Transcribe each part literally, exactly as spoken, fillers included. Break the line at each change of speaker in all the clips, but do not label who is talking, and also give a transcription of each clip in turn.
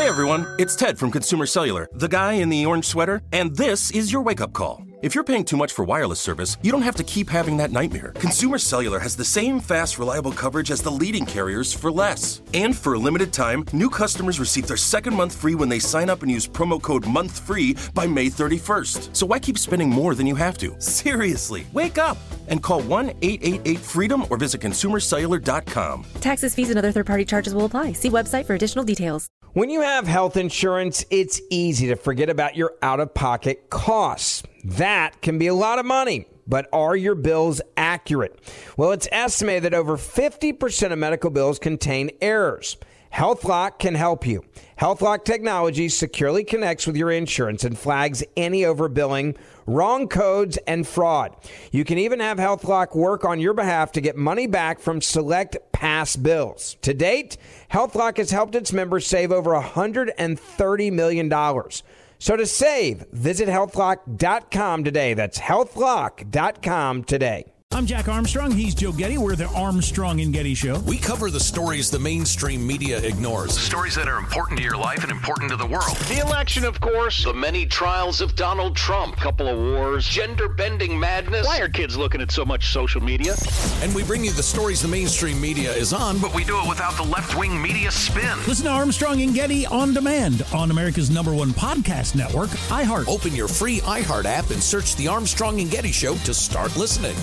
Hey everyone, it's Ted from Consumer Cellular, the guy in the orange sweater, and this is your wake-up call. If you're paying too much for wireless service, you don't have to keep having that nightmare. Consumer Cellular has the same fast, reliable coverage as the leading carriers for less. And for a limited time, new customers receive their second month free when they sign up and use promo code MONTHFREE by May thirty-first. So why keep spending more than you have to? Seriously, wake up and call one eight eight eight freedom or visit consumer cellular dot com.
Taxes, fees, and other third-party charges will apply. See website for additional details.
When you have health insurance, it's easy to forget about your out-of-pocket costs. That can be a lot of money, but are your bills accurate? Well, it's estimated that over fifty percent of medical bills contain errors. HealthLock can help you. HealthLock technology securely connects with your insurance and flags any overbilling, wrong codes, and fraud. You can even have HealthLock work on your behalf to get money back from select past bills. To date, HealthLock has helped its members save over one hundred thirty million dollars. So to save, visit health lock dot com today. That's health lock dot com today.
I'm Jack Armstrong. He's Joe Getty. We're the Armstrong and Getty Show.
We cover the stories the mainstream media ignores.
The stories that are important to your life and important to the world.
The election, of course.
The many trials of Donald Trump.
Couple of wars.
Gender-bending madness.
Why are kids looking at so much social media?
And we bring you the stories the mainstream media is on,
but we do it without the left-wing media spin.
Listen to Armstrong and Getty on demand on America's number one podcast network, iHeart.
Open your free iHeart app and search the Armstrong and Getty Show to start listening.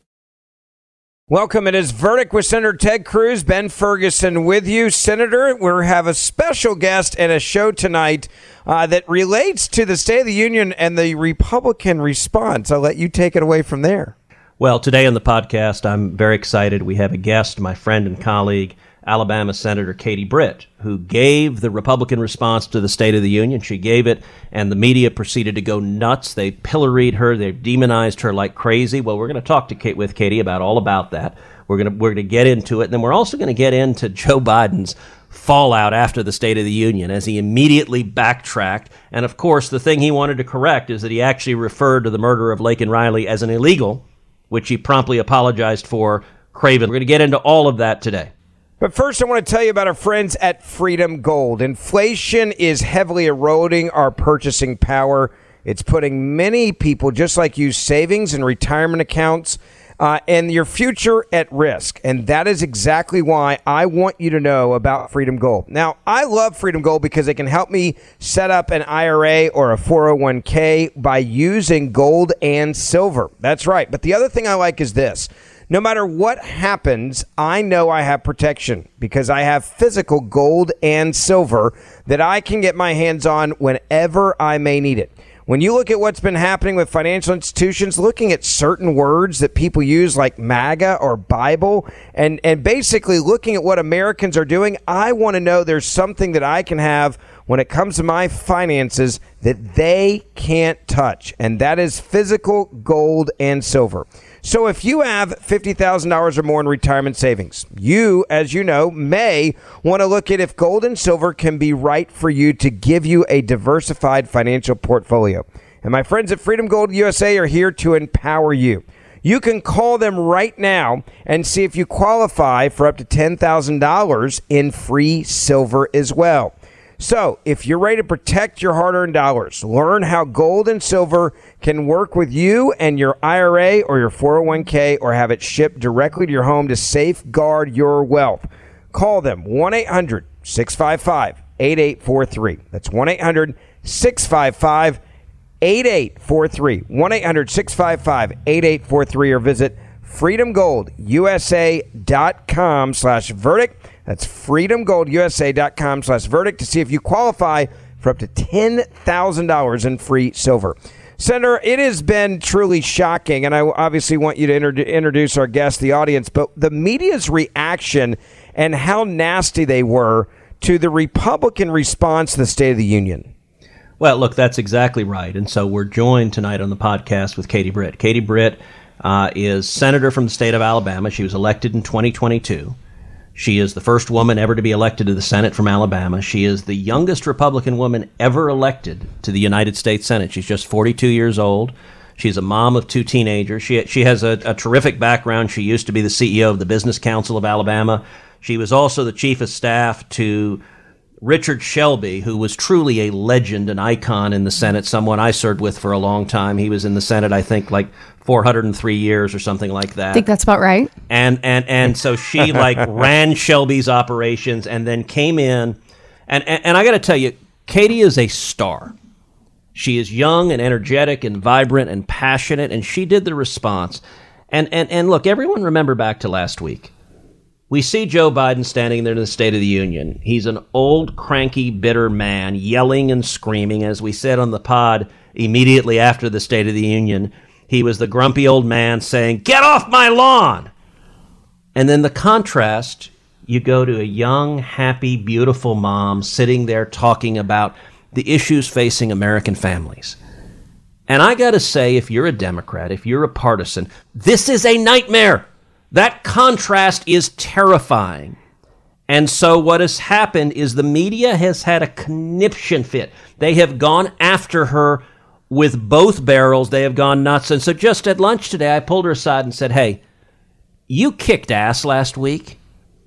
Welcome. It is Verdict with Senator Ted Cruz. Ben Ferguson with you. Senator, we have a special guest and a show tonight uh, that relates to the State of the Union and the Republican response. I'll let you take it away from there.
Well, today on the podcast, I'm very excited. We have a guest, my friend and colleague, Alabama Senator Katie Britt, who gave the Republican response to the State of the Union. She gave it, and the media proceeded to go nuts. They pilloried her. They demonized her like crazy. Well, we're going to talk to Kate with Katie about all about that. We're going to we're going to get into it, and then we're also going to get into Joe Biden's fallout after the State of the Union as he immediately backtracked. And of course, the thing he wanted to correct is that he actually referred to the murder of Laken Riley as an illegal, which he promptly apologized for. Craven. We're going to get into all of that today.
But first, I want to tell you about our friends at Freedom Gold. Inflation is heavily eroding our purchasing power. It's putting many people, just like you, savings and retirement accounts uh, and your future at risk. And that is exactly why I want you to know about Freedom Gold. Now, I love Freedom Gold because it can help me set up an I R A or a four oh one k by using gold and silver. That's right. But the other thing I like is this. No matter what happens, I know I have protection because I have physical gold and silver that I can get my hands on whenever I may need it. When you look at what's been happening with financial institutions, looking at certain words that people use like MAGA or Bible, and, and basically looking at what Americans are doing, I want to know there's something that I can have when it comes to my finances that they can't touch, and that is physical gold and silver. So if you have fifty thousand dollars or more in retirement savings, you, as you know, may want to look at if gold and silver can be right for you to give you a diversified financial portfolio. And my friends at Freedom Gold U S A are here to empower you. You can call them right now and see if you qualify for up to ten thousand dollars in free silver as well. So, if you're ready to protect your hard-earned dollars, learn how gold and silver can work with you and your I R A or your four oh one k, or have it shipped directly to your home to safeguard your wealth. Call them one eight hundred six five five eight eight four three. That's one eight hundred six five five eight eight four three. one eight hundred six five five eight eight four three, or visit freedom gold u s a dot com slash verdict. That's freedom gold u s a dot com slash verdict to see if you qualify for up to ten thousand dollars in free silver. Senator, it has been truly shocking, and I obviously want you to inter- introduce our guest, the audience, but the media's reaction and how nasty they were to the Republican response to the State of the Union.
Well, look, that's exactly right. And so we're joined tonight on the podcast with Katie Britt. Katie Britt uh, is senator from the state of Alabama. She was elected in twenty twenty-two. She is the first woman ever to be elected to the Senate from Alabama. She is the youngest Republican woman ever elected to the United States Senate. She's just forty-two years old. She's a mom of two teenagers. She she has a, a terrific background. She used to be the C E O of the Business Council of Alabama. She was also the chief of staff to Richard Shelby, who was truly a legend, an icon in the Senate, someone I served with for a long time. He was in the Senate, I think, like four hundred three years or something like that.
I think that's about right.
And and and so she like ran Shelby's operations and then came in. And, and, and I got to tell you, Katie is a star. She is young and energetic and vibrant and passionate, and she did the response. And and and look, everyone remember back to last week. We see Joe Biden standing there in the State of the Union. He's an old, cranky, bitter man, yelling and screaming. As we said on the pod immediately after the State of the Union, he was the grumpy old man saying, "Get off my lawn!" And then the contrast, you go to a young, happy, beautiful mom sitting there talking about the issues facing American families. And I got to say, if you're a Democrat, if you're a partisan, this is a nightmare. That contrast is terrifying. And so what has happened is the media has had a conniption fit. They have gone after her with both barrels. They have gone nuts. And so just at lunch today, I pulled her aside and said, "Hey, you kicked ass last week.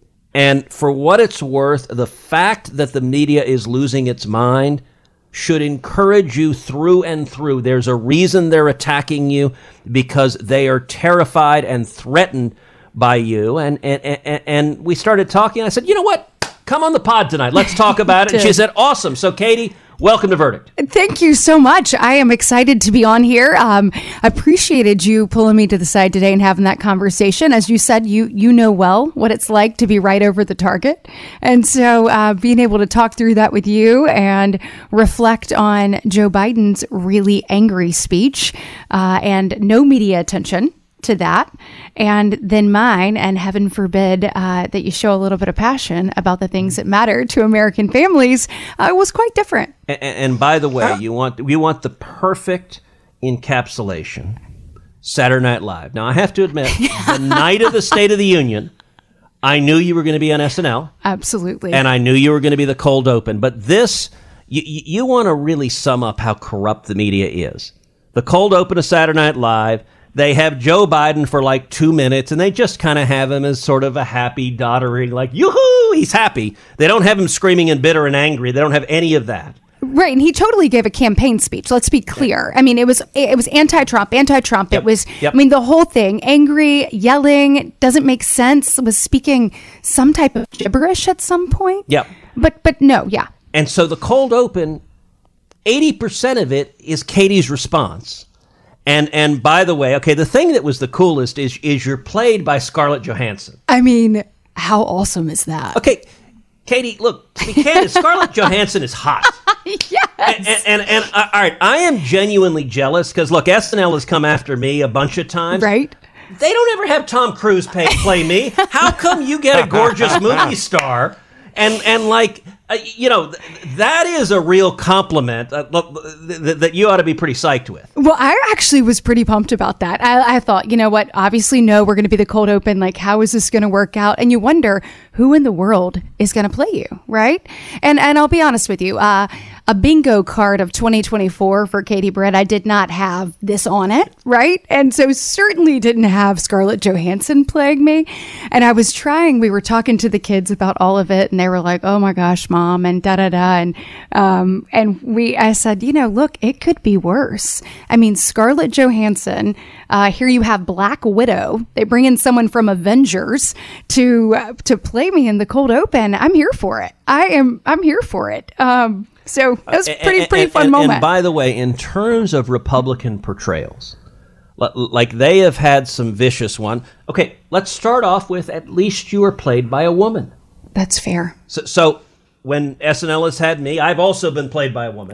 And for what it's worth, the fact that the media is losing its mind should encourage you through and through. There's a reason they're attacking you, because they are terrified and threatened by you." And and, and, and we started talking. I said, "You know what? Come on the pod tonight. Let's talk about it." And she said, "Awesome." So, Katie, welcome to Verdict.
Thank you so much. I am excited to be on here. Um, I appreciated you pulling me to the side today and having that conversation. As you said, you you know well what it's like to be right over the target. And so uh, being able to talk through that with you and reflect on Joe Biden's really angry speech uh, and no media attention to that, and then mine, and heaven forbid uh, that you show a little bit of passion about the things that matter to American families, uh, was quite different.
And, and by the way, you want you want the perfect encapsulation. Saturday Night Live. Now, I have to admit, the night of the State of the Union, I knew you were going to be on S N L.
Absolutely.
And I knew you were going to be the cold open. But this, you, you want to really sum up how corrupt the media is. The cold open of Saturday Night Live, they have Joe Biden for like two minutes, and they just kind of have him as sort of a happy, doddering, like, yoo-hoo, he's happy. They don't have him screaming and bitter and angry. They don't have any of that.
Right, and he totally gave a campaign speech. Let's be clear. I mean, it was it was anti-Trump, anti-Trump.
Yep.
It was,
Yep.
I mean, the whole thing, angry, yelling, doesn't make sense, was speaking some type of gibberish at some point.
Yep.
But, but no, yeah.
And so the cold open, eighty percent of it is Katie's response. And and by the way, okay, the thing that was the coolest is is you're played by Scarlett Johansson.
I mean, how awesome is that?
Okay, Katie, look, to be candid, Scarlett Johansson is hot.
Yes.
And, and, and, and uh, all right, I am genuinely jealous because, look, S N L has come after me a bunch of times.
Right.
They don't ever have Tom Cruise pay, play me. How come you get a gorgeous movie star and, and like, uh, you know, th- that is a real compliment uh, th- th- that you ought to be pretty psyched with.
Well, I actually was pretty pumped about that. I, I thought, you know what, obviously, no, we're going to be the cold open. Like, how is this going to work out? And you wonder who in the world is going to play you, right? And and I'll be honest with you, uh, a bingo card of twenty twenty-four for Katie Britt, I did not have this on it, right? And so certainly didn't have Scarlett Johansson playing me. And I was trying, we were talking to the kids about all of it, and they were like, "Oh my gosh, Mom," and da da da. And um, and we, I said, you know, look, it could be worse. I mean, Scarlett Johansson. Uh, here you have Black Widow. They bring in someone from Avengers to uh, to play me in the cold open. I'm here for it. I am. I'm here for it. Um, so it was a pretty pretty
and,
fun
and,
moment.
And by the way, in terms of Republican portrayals, like they have had some vicious one. Okay, let's start off with at least you were played by a woman.
That's fair.
So, so when S N L has had me, I've also been played by a woman.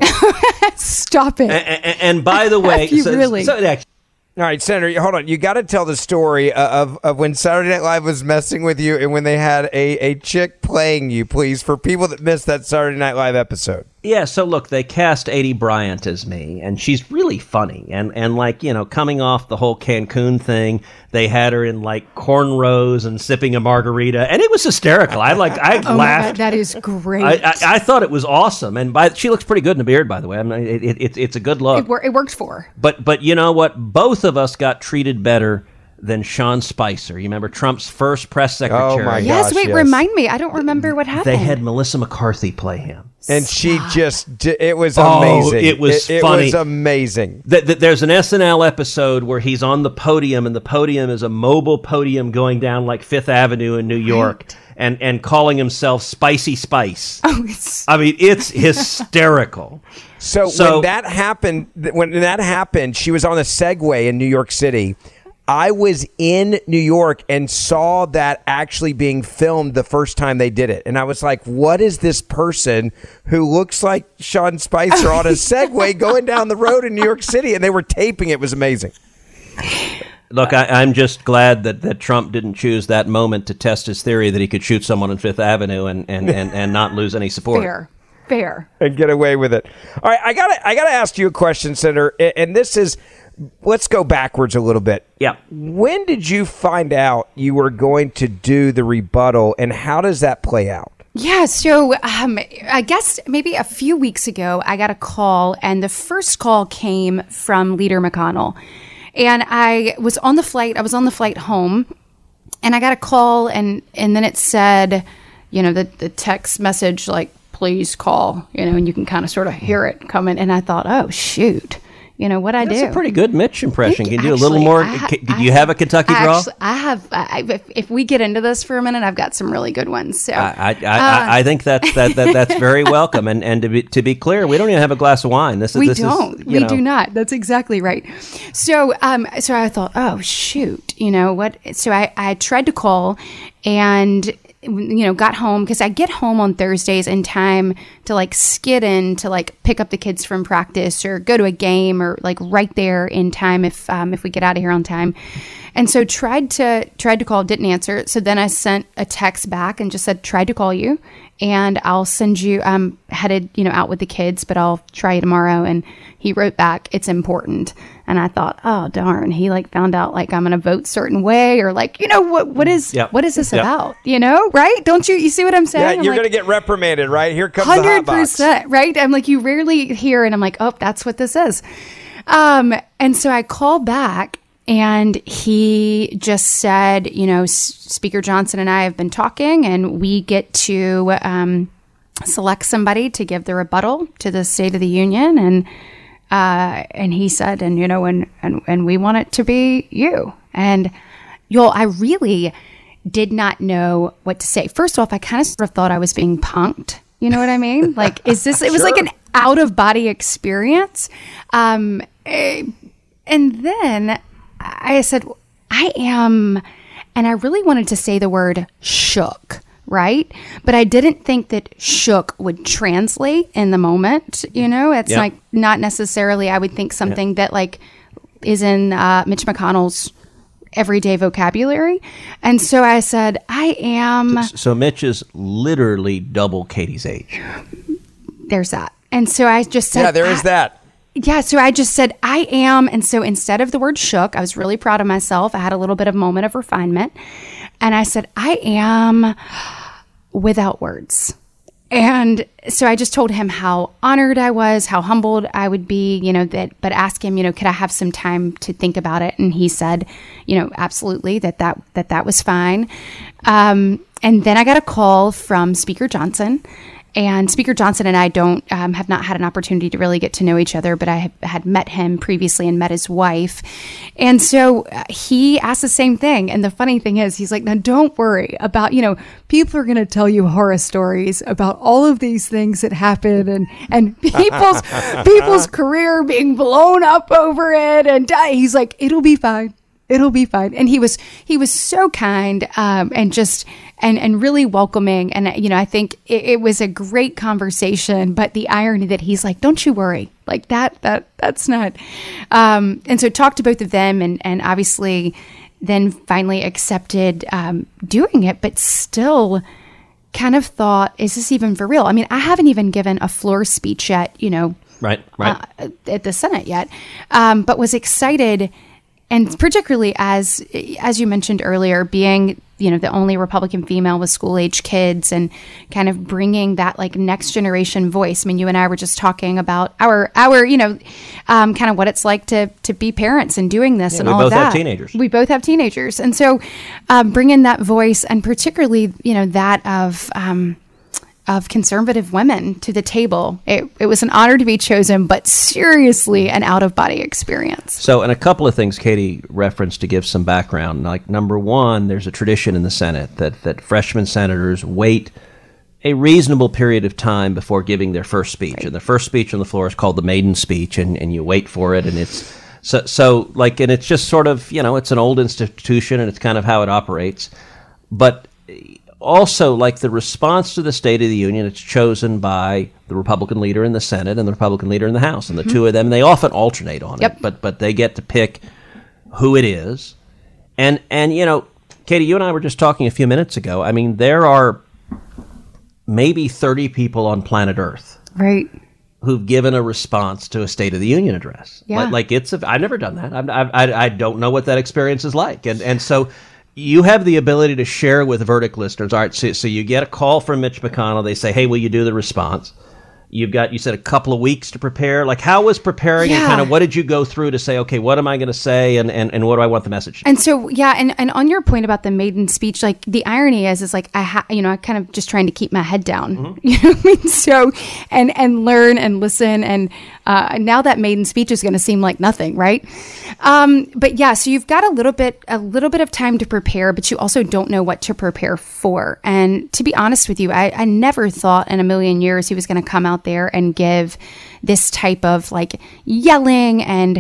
Stop it.
And, and, and by the way,
you
so,
really?
so it actually,
All right, Senator, hold on. You got to tell the story of, of when Saturday Night Live was messing with you and when they had a, a chick playing you, please, for people that missed that Saturday Night Live episode.
Yeah, so look, they cast Adie Bryant as me, and she's really funny. And, and like, you know, coming off the whole Cancun thing, they had her in, like, cornrows and sipping a margarita, and it was hysterical. I, like, I
oh
laughed.
My God, that is great.
I, I, I thought it was awesome. And by, she looks pretty good in the beard, by the way. I mean, it, it, it, it's a good look.
It, wor- it worked for her.
But, but you know what? Both of us got treated better than Sean Spicer. You remember Trump's first press secretary?
Oh, my
Yes,
gosh,
wait,
yes.
remind me. I don't remember what happened.
They had Melissa McCarthy play him.
And she just, d- it was
Oh,
amazing.
it was
it,
funny.
It was amazing.
Th- th- there's an S N L episode where he's on the podium, and the podium is a mobile podium going down like Fifth Avenue in New York,
Right.
and, and calling himself Spicy Spice.
Oh, it's
I mean, it's hysterical.
So,
So-
when that happened, th- when that happened, she was on a Segway in New York City. I was in New York and saw that actually being filmed the first time they did it. And I was like, what is this person who looks like Sean Spicer on a Segway going down the road in New York City? And they were taping it. It was amazing.
Look, I, I'm just glad that, that Trump didn't choose that moment to test his theory that he could shoot someone on Fifth Avenue and, and, and, and not lose any support.
fair. Fair.
And get away with it. All right, I gotta I gotta ask you a question, Senator. A- And this is, let's go backwards a little bit.
Yeah.
When did you find out you were going to do the rebuttal, and how does that play out?
Yeah, so um, I guess maybe a few weeks ago, I got a call, and the first call came from Leader McConnell. And I was on the flight, I was on the flight home, and I got a call, and, and then it said, you know, the, the text message, like, please call, you know, and you can kind of sort of hear it coming. And I thought, oh, shoot. You know, what I
That's
do.
a pretty good Mitch impression.
Thank
Can
you.
you do a little
Actually,
more?
I ha-
Ca- Did
I
you have a Kentucky
I
draw?
Actually, I have. I, if, if we get into this for a minute, I've got some really good ones. So
I, I,
uh,
I, I think that's that, that that's very welcome. And and to be to be clear, we don't even have a glass of wine. This is
we
this
don't.
Is,
we
you know,
do not. That's exactly right. So, um, so I thought, oh shoot, you know what? So I, I tried to call, and you know, got home because I get home on Thursdays in time to like skid in to like pick up the kids from practice or go to a game or like right there in time if um, if we get out of here on time. And so tried to tried to call, didn't answer. So then I sent a text back and just said, tried to call you, and I'll send you. I'm headed, you know, out with the kids, but I'll try you tomorrow. And he wrote back, it's important. And I thought, oh darn, he like found out like I'm gonna vote certain way, or like, you know, what what is
Yep.
what is this
Yep.
about? You know, right? Don't you you see what I'm saying?
Yeah,
I'm
you're
like,
going to get reprimanded, right? Here comes the hot
Hundred
box.
percent, right? I'm like, you rarely hear, and I'm like, oh, that's what this is. Um, and so I call back, and he just said, you know, S- Speaker Johnson and I have been talking, and we get to um, select somebody to give the rebuttal to the State of the Union, and uh, and he said, and you know, and and and we want it to be you. And y'all, I really did not know what to say. First off, I kind of sort of thought I was being punked. You know what I mean? Like, is this, it was like an out of body experience. Um, eh, and then I said, I am, and I really wanted to say the word shook, right? But I didn't think that shook would translate in the moment. You know, it's
Yep.
like not necessarily, I would think something that like is in uh, Mitch McConnell's everyday vocabulary. And so I said, I am.
So Mitch is literally double Katie's age.
There's that. And so I just said,
Yeah, there is
I-
that.
Yeah, so I just said, I am. And so instead of the word shook, I was really proud of myself. I had a little bit of moment of refinement. And I said, I am without words. And so I just told him how honored I was, how humbled I would be, you know, that, but ask him, you know, could I have some time to think about it? And he said, you know, absolutely, that that, that, that was fine. Um, and then I got a call from Speaker Johnson. And Speaker Johnson and I don't um, have not had an opportunity to really get to know each other, but I have, had met him previously and met his wife. And so uh, he asked the same thing. And the funny thing is, he's like, now don't worry about, you know, people are going to tell you horror stories about all of these things that happen and, and people's, people's career being blown up over it and die. He's like, it'll be fine. It'll be fine. And he was, he was so kind, um, and just, and, and really welcoming. And, you know, I think it, it was a great conversation, but the irony that he's like, don't you worry, like that, that, that's not, um, and so talked to both of them, and, and obviously then finally accepted, um, doing it, but still kind of thought, is this even for real? I mean, I haven't even given a floor speech yet, you know,
Right, right.
uh, at the Senate yet, um, but was excited. And particularly as, as you mentioned earlier, being you know, the only Republican female with school age kids, and kind of bringing that like next generation voice. I mean, you and I were just talking about our, our, you know, um, kind of what it's like to, to be parents and doing this
Yeah,
and
we
all
both
of that.
have teenagers.
We both have teenagers. And so, um, bringing that voice, and particularly, you know, that of, um, of conservative women to the table. It, it was an honor to be chosen, but seriously an out-of-body experience.
So, and a couple of things Katie referenced to give some background. Like, number one, there's a tradition in the Senate that, that freshman senators wait a reasonable period of time before giving their first speech. Right. And the first speech on the floor is called the maiden speech, and, and you wait for it, and it's so, so like, and it's just sort of, you know, it's an old institution, and it's kind of how it operates. But also, like, the response to the State of the Union, it's chosen by the Republican leader in the Senate and the Republican leader in the House. And the mm-hmm. two of them, they often alternate on
yep.
it, but but they get to pick who it is. And, and, you know, Katie, you and I were just talking a few minutes ago. I mean, there are maybe thirty people on planet Earth.
Right.
Who've given a response to a State of the Union address.
Yeah.
Like, like it's, a, I've never done that. I, I, I don't know what that experience is like. And, and so... you have the ability to share with Verdict listeners. All right, so, so you get a call from Mitch McConnell. They say, hey, will you do the response? You've got, you said, a couple of weeks to prepare. Like, how was preparing
yeah.
and kind of what did you go through to say, okay, what am I going to say and, and, and what do I want the message to be?
And so, yeah, and, and on your point about the maiden speech, like, the irony is, is like, I ha- you know, I kind of just trying to keep my head down, mm-hmm. you know what I mean? So, and, and learn and listen. And uh, now that maiden speech is going to seem like nothing, right? Um, but yeah, so you've got a little bit, a little bit of time to prepare, but you also don't know what to prepare for. And to be honest with you, I, I never thought in a million years he was going to come out there and give this type of like yelling and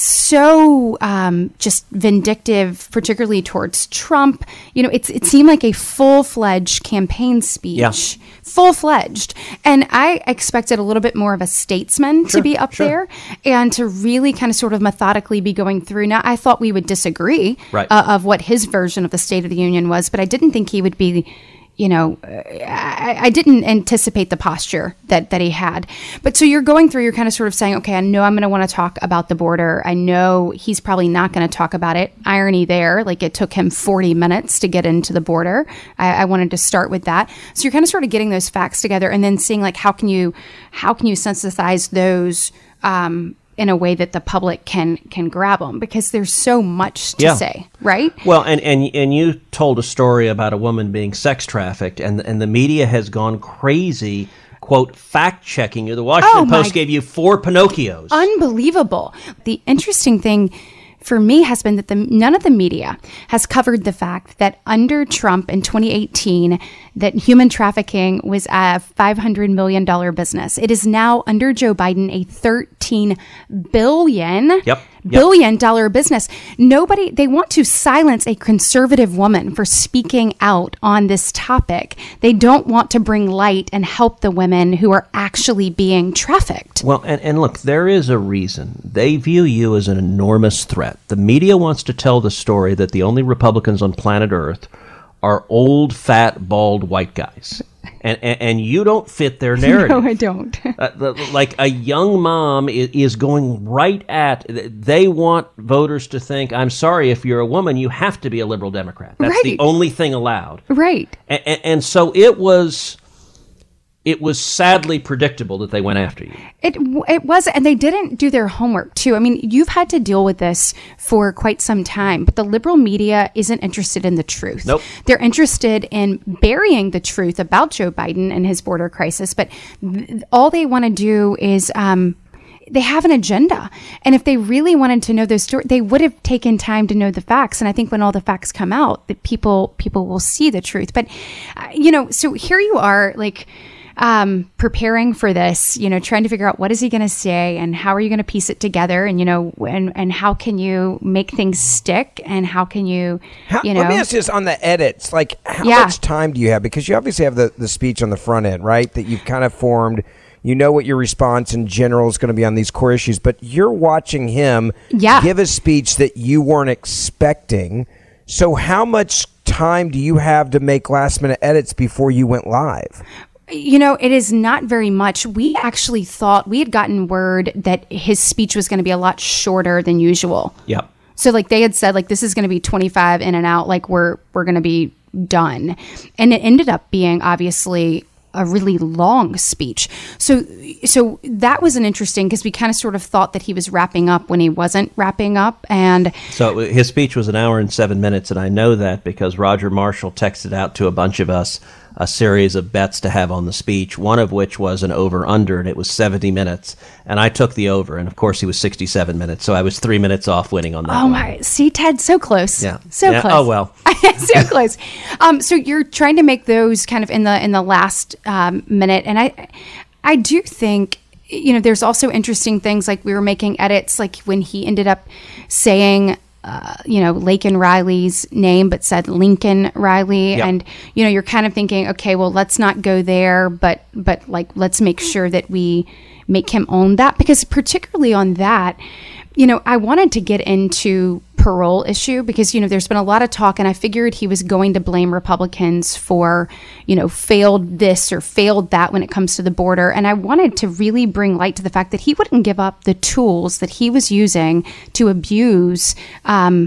so um, just vindictive, particularly towards Trump. You know, it's it seemed like a full-fledged campaign speech,
yeah.
full-fledged. And I expected a little bit more of a statesman
sure,
to be up
sure.
there and to really kind of sort of methodically be going through. Now, I thought we would disagree
right.
uh, of what his version of the State of the Union was, but I didn't think he would be... You know, I, I didn't anticipate the posture that, that he had. But so you're going through, you're kind of sort of saying, okay, I know I'm going to want to talk about the border. I know he's probably not going to talk about it. Irony there, like it took him forty minutes to get into the border. I, I wanted to start with that. So you're kind of sort of getting those facts together and then seeing like, how can you, how can you sensitize those, um, in a way that the public can can grab them, because there's so much to
yeah.
say, right?
Well, and, and and you told a story about a woman being sex trafficked, and and the media has gone crazy, quote, fact checking you. The Washington
oh
Post gave you four Pinocchios.
Unbelievable. The interesting thing for me has been that the, none of the media has covered the fact that under Trump in twenty eighteen, that human trafficking was a five hundred million dollars business. It is now under Joe Biden a thirteen billion
yep.
billion dollar business. Nobody, they want to silence a conservative woman for speaking out on this topic. They don't want to bring light and help the women who are actually being trafficked.
Well, and, and look, there is a reason. They view you as an enormous threat. The media wants to tell the story that the only Republicans on planet Earth are old, fat, bald white guys. And, and and you don't fit their narrative.
No, I don't.
uh, the, like a young mom is, is going right at, they want voters to think, I'm sorry, if you're a woman, you have to be a liberal Democrat. That's
right.
the only thing allowed.
Right.
And, and, and so it was... It was sadly predictable that they went after you.
It it was, and they didn't do their homework, too. I mean, you've had to deal with this for quite some time, but the liberal media isn't interested in the truth.
Nope.
They're interested in burying the truth about Joe Biden and his border crisis, but th- all they want to do is... Um, they have an agenda. And if they really wanted to know those stories, they would have taken time to know the facts. And I think when all the facts come out, that people people will see the truth. But, uh, you know, so here you are, like... Um, preparing for this, you know, trying to figure out what is he going to say and how are you going to piece it together, and you know, and and how can you make things stick, and how can you,
how,
you know.
Let me ask you this on the edits, like how
yeah.
much time do you have? Because you obviously have the, the speech on the front end, right? That you've kind of formed. You know what your response in general is going to be on these core issues, but you're watching him
yeah.
give a speech that you weren't expecting. So how much time do you have to make last minute edits before you went live?
You know, it is not very much. We actually thought, we had gotten word that his speech was going to be a lot shorter than usual.
Yep.
So like they had said, like, this is going to be twenty-five in and out. Like we're, we're going to be done. And it ended up being obviously a really long speech. So so that was an interesting, because we kind of sort of thought that he was wrapping up when he wasn't wrapping up. And
so his speech was an hour and seven minutes. And I know that because Roger Marshall texted out to a bunch of us a series of bets to have on the speech, one of which was an over-under, and it was seventy minutes. And I took the over, and of course he was sixty-seven minutes, so I was three minutes off winning on that.
Oh,
one.
my. See, Ted, so close.
Yeah.
So
yeah.
close.
Oh, well.
So close. Um, so you're trying to make those kind of in the in the last um, minute. And I, I do think, you know, there's also interesting things, like we were making edits, like when he ended up saying, Uh, you know, Laken Riley's name, but said Lincoln Riley.
Yep.
And, you know, you're kind of thinking, okay, well, let's not go there, but, but like, let's make sure that we make him own that, because particularly on that, you know, I wanted to get into parole issue because, you know, there's been a lot of talk, and I figured he was going to blame Republicans for, you know, failed this or failed that when it comes to the border. And I wanted to really bring light to the fact that he wouldn't give up the tools that he was using to abuse um,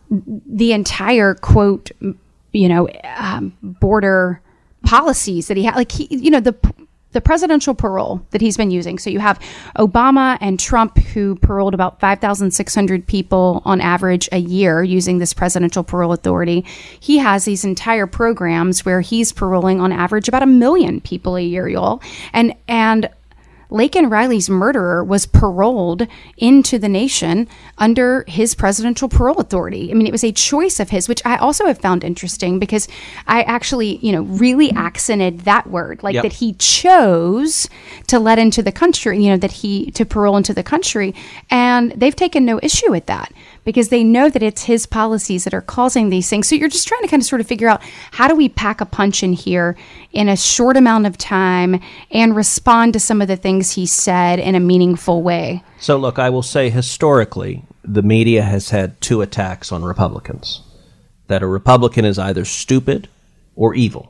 the entire, quote, you know, um, border policies that he had. Like, he, you know, the the presidential parole that he's been using. So you have Obama and Trump, who paroled about five thousand six hundred people on average a year using this presidential parole authority. He has these entire programs where he's paroling on average about a million people a year, y'all. And, and Laken Riley's murderer was paroled into the nation under his presidential parole authority. I mean, it was a choice of his, which I also have found interesting because I actually, you know, really accented that word, like
yep.
that he chose to let into the country, you know, that he to parole into the country. And they've taken no issue with that because they know that it's his policies that are causing these things. So you're just trying to kind of sort of figure out, how do we pack a punch in here in a short amount of time and respond to some of the things he said in a meaningful way?
So look, I will say historically, the media has had two attacks on Republicans. That a Republican is either stupid or evil.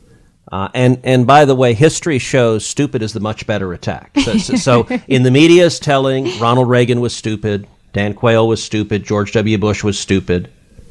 Uh, and, and by the way, history shows stupid is the much better attack. So, so, so in the media's telling, Ronald Reagan was stupid, Dan Quayle was stupid, George W. Bush was stupid,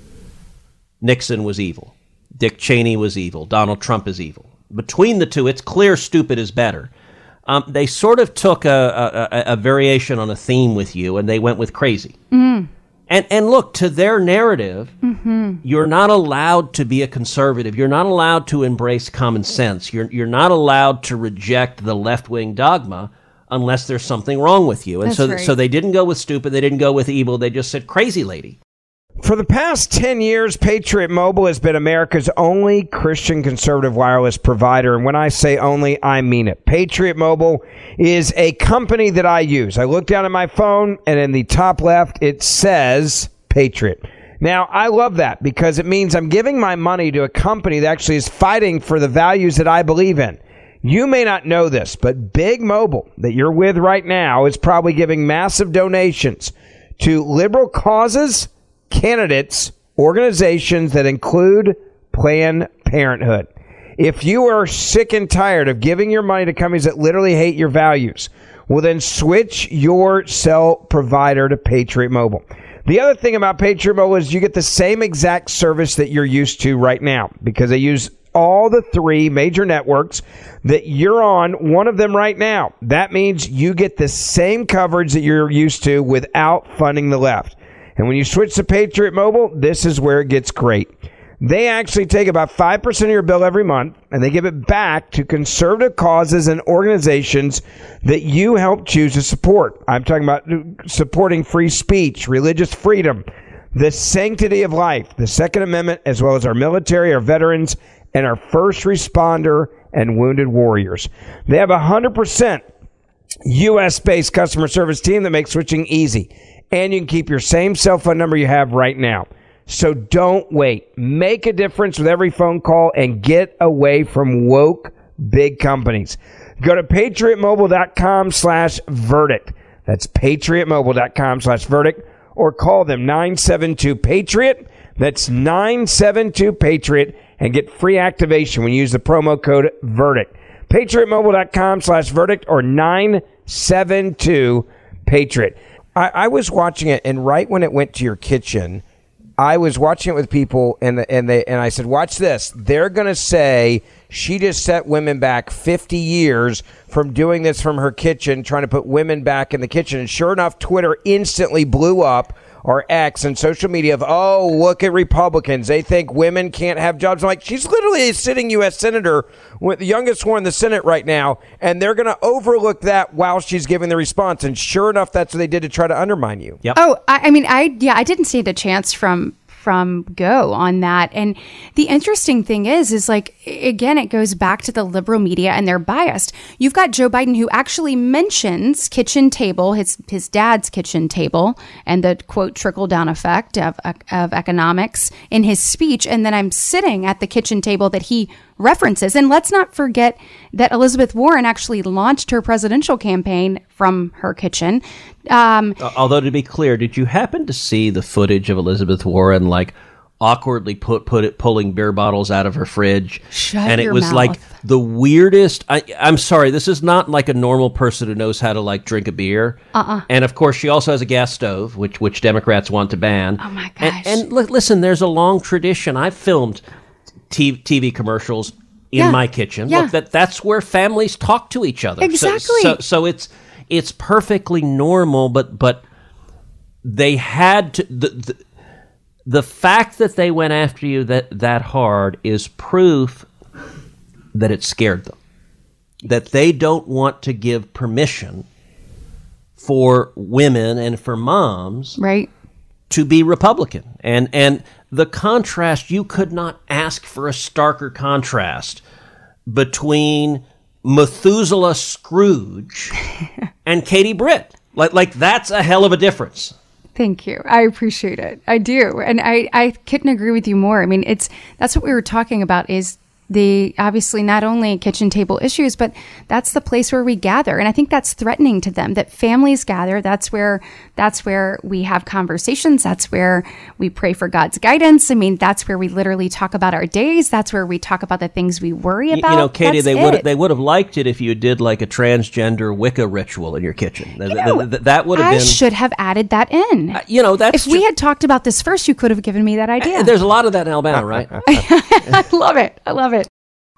Nixon was evil, Dick Cheney was evil, Donald Trump is evil. Between the two, it's clear stupid is better. Um, they sort of took a, a, a variation on a theme with you, and they went with crazy. Mm. And and look, to their narrative, mm-hmm. you're not allowed to be a conservative. You're not allowed to embrace common sense. You're you're not allowed to reject the left-wing dogma unless there's something wrong with you. And
That's
so
right.
so they didn't go with stupid. They didn't go with evil. They just said crazy lady.
For the past ten years, Patriot Mobile has been America's only Christian conservative wireless provider. And when I say only, I mean it. Patriot Mobile is a company that I use. I look down at my phone, and in the top left, it says Patriot. Now, I love that because it means I'm giving my money to a company that actually is fighting for the values that I believe in. You may not know this, but Big Mobile, that you're with right now, is probably giving massive donations to liberal causes, candidates, organizations that include Planned Parenthood. If you are sick and tired of giving your money to companies that literally hate your values, well, then switch your cell provider to Patriot Mobile. The other thing about Patriot Mobile is you get the same exact service that you're used to right now because they use all the three major networks that you're on, one of them right now. That means you get the same coverage that you're used to without funding the left. And when you switch to Patriot Mobile, this is where it gets great. They actually take about five percent of your bill every month, and they give it back to conservative causes and organizations that you help choose to support. I'm talking about supporting free speech, religious freedom, the sanctity of life, the Second Amendment, as well as our military, our veterans, and our first responder and wounded warriors. They have a one hundred percent U S-based customer service team that makes switching easy. And you can keep your same cell phone number you have right now. So don't wait. Make a difference with every phone call and get away from woke big companies. Go to patriotmobile.com slash verdict. That's patriotmobile.com slash verdict. Or call them nine seven two PATRIOT. That's nine seven two PATRIOT. And get free activation when you use the promo code verdict. patriotmobile.com slash verdict or nine seven two PATRIOT. I, I was watching it, and right when it went to your kitchen, I was watching it with people, and and they and I said, "Watch this. They're going to say she just set women back fifty years from doing this from her kitchen, trying to put women back in the kitchen." And sure enough, Twitter instantly blew up, or X and social media, of, oh, look at Republicans. They think women can't have jobs. I'm like, she's literally a sitting U S senator, with the youngest one in the Senate right now, and they're going to overlook that while she's giving the response. And sure enough, that's what they did to try to undermine you.
Yep.
Oh, I, I mean, I yeah, I didn't stand a chance from from go on that. And the interesting thing is, is like, again, it goes back to the liberal media and they're biased. You've got Joe Biden, who actually mentions kitchen table, his his dad's kitchen table, and the quote trickle down effect of of economics in his speech. And then I'm sitting at the kitchen table that he references. And let's not forget that Elizabeth Warren actually launched her presidential campaign from her kitchen. Um,
Although, to be clear, did you happen to see the footage of Elizabeth Warren, like, awkwardly put put it pulling beer bottles out of her fridge?
Shut
and it
your
was
mouth.
like the weirdest. I, I'm sorry, this is not like a normal person who knows how to like drink a beer.
Uh-uh.
And of course, she also has a gas stove, which which Democrats want to ban.
Oh my
And,
gosh.
and li- listen, there's a long tradition. I've filmed T- TV commercials in
Yeah.
my kitchen.
Yeah.
Look, that that's where families talk to each other. So-
Exactly.
So, so it's it's perfectly normal, but but they had to. The, the, the fact that they went after you that that hard is proof that it scared them. That they don't want to give permission for women and for moms,
right,
to be Republican. And and the contrast, you could not ask for a starker contrast between Methuselah Scrooge and Katie Britt. Like like that's a hell of a difference.
Thank you. I appreciate it. I do. And I, I couldn't agree with you more. I mean, it's that's what we were talking about, is the obviously not only kitchen table issues, but that's the place where we gather. And I think that's threatening to them, that families gather. That's where that's where we have conversations. That's where we pray for God's guidance. I mean, that's where we literally talk about our days. That's where we talk about the things we worry
You,
about.
you know, Katie,
That's
they
it.
would they would have liked it if you did like a transgender Wicca ritual in your kitchen. Th-
You
th-
know,
th- that would have
I
been.
should have added that in.
Uh, you know, that's
if we
ju-
had talked about this first, you could have given me that idea.
There's a lot of that in Alabama, right?
I love it. I love it.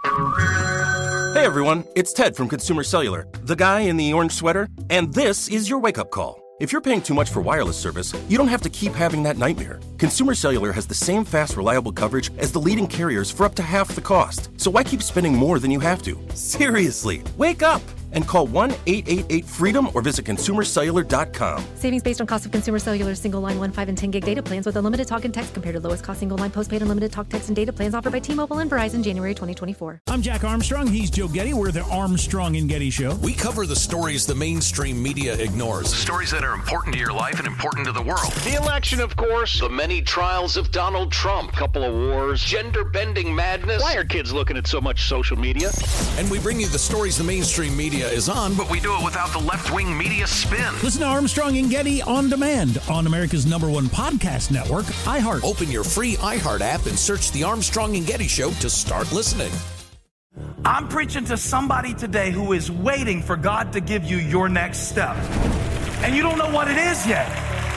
Hey everyone, it's Ted from Consumer Cellular, the guy in the orange sweater, and this is your wake-up call. If you're paying too much for wireless service, you don't have to keep having that nightmare. Consumer Cellular has the same fast, reliable coverage as the leading carriers for up to half the cost. So why keep spending more than you have to? Seriously, wake up and call one eight eight eight freedom or visit consumer cellular dot com.
Savings based on cost of Consumer Cellular single line one, five, and ten gig data plans with unlimited talk and text compared to lowest cost single line postpaid unlimited talk, text, and data plans offered by T-Mobile and Verizon January twenty twenty-four.
I'm Jack Armstrong. He's Joe Getty. We're the Armstrong and Getty Show.
We cover the stories the mainstream media ignores.
Stories that are important to your life and important to the world.
The election, of course.
The many trials of Donald Trump.
Couple of wars.
Gender-bending madness.
Why are kids looking at so much social media?
And we bring you the stories the mainstream media is on, but
We do it without the left-wing media spin.
Listen to Armstrong and Getty on demand on America's number one podcast network, iHeart.
open your free iHeart app and search the Armstrong and Getty Show to start listening.
I'm preaching to somebody today who is waiting for God to give you your next step. And you don't know what it is yet.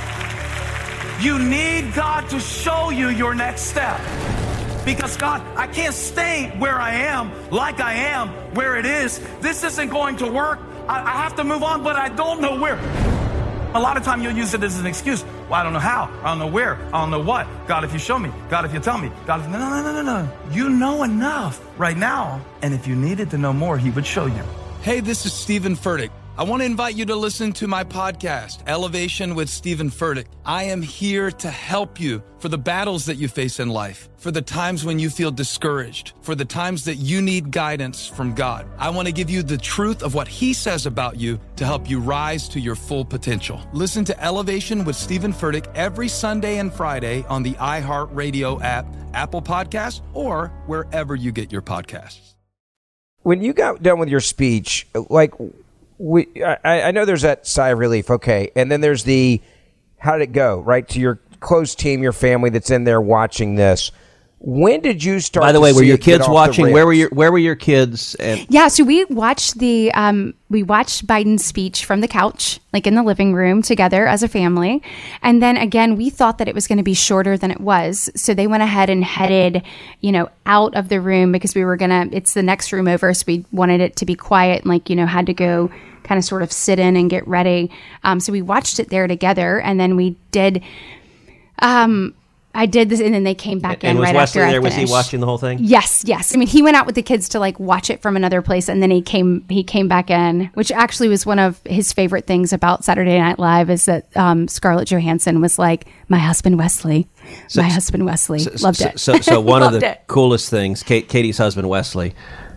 You need God to show you your next step. Because God, I can't stay where I am, like I am, where it is. This isn't going to work. I, I have to move on, but I don't know where. A lot of time you'll use it as an excuse. Well, I don't know how. I don't know where. I don't know what. God, if you show me. God, if you tell me. God, if... No, no, no, no, no. You know enough right now. And if you needed to know more, he would show you.
Hey, this is Stephen Furtick. I want to invite you to listen to my podcast, Elevation with Stephen Furtick. I am here to help you for the battles that you face in life, for the times when you feel discouraged, for the times that you need guidance from God. I want to give you the truth of what he says about you to help you rise to your full potential. Listen to Elevation with Stephen Furtick every Sunday and Friday on the iHeartRadio app, Apple Podcasts, or wherever you get your podcasts.
When you got done with your speech, like, we, I, I know there's that sigh of relief, okay, and then there's the, how did it go, right, to your close team, your family that's in there watching this. When did you start?
By the
to
way, were
see
your
it get
kids
off the
watching? Where were
rails?
your Where were your kids? And
Yeah, so we watched the um, we watched Biden's speech from the couch, like in the living room together as a family. And then again, we thought that it was going to be shorter than it was. So they went ahead and headed, you know, out of the room because we were going to, it's the next room over. So we wanted it to be quiet and like, you know, had to go kind of sort of sit in and get ready. Um, so we watched it there together. And then we did, um, I did this, and then they came back
and
in
was
right
Wesley
after I
there? Was
finished.
he watching the whole thing?
Yes, yes. I mean, he went out with the kids to like watch it from another place, and then he came. He came back in, which actually was one of his favorite things about Saturday Night Live is that um, Scarlett Johansson was like, "My husband Wesley,
So-
my husband Wesley,
So,
loved
so,
it."
So, so one of
Loved
the
it.
coolest things, Kate, Katie's husband Wesley,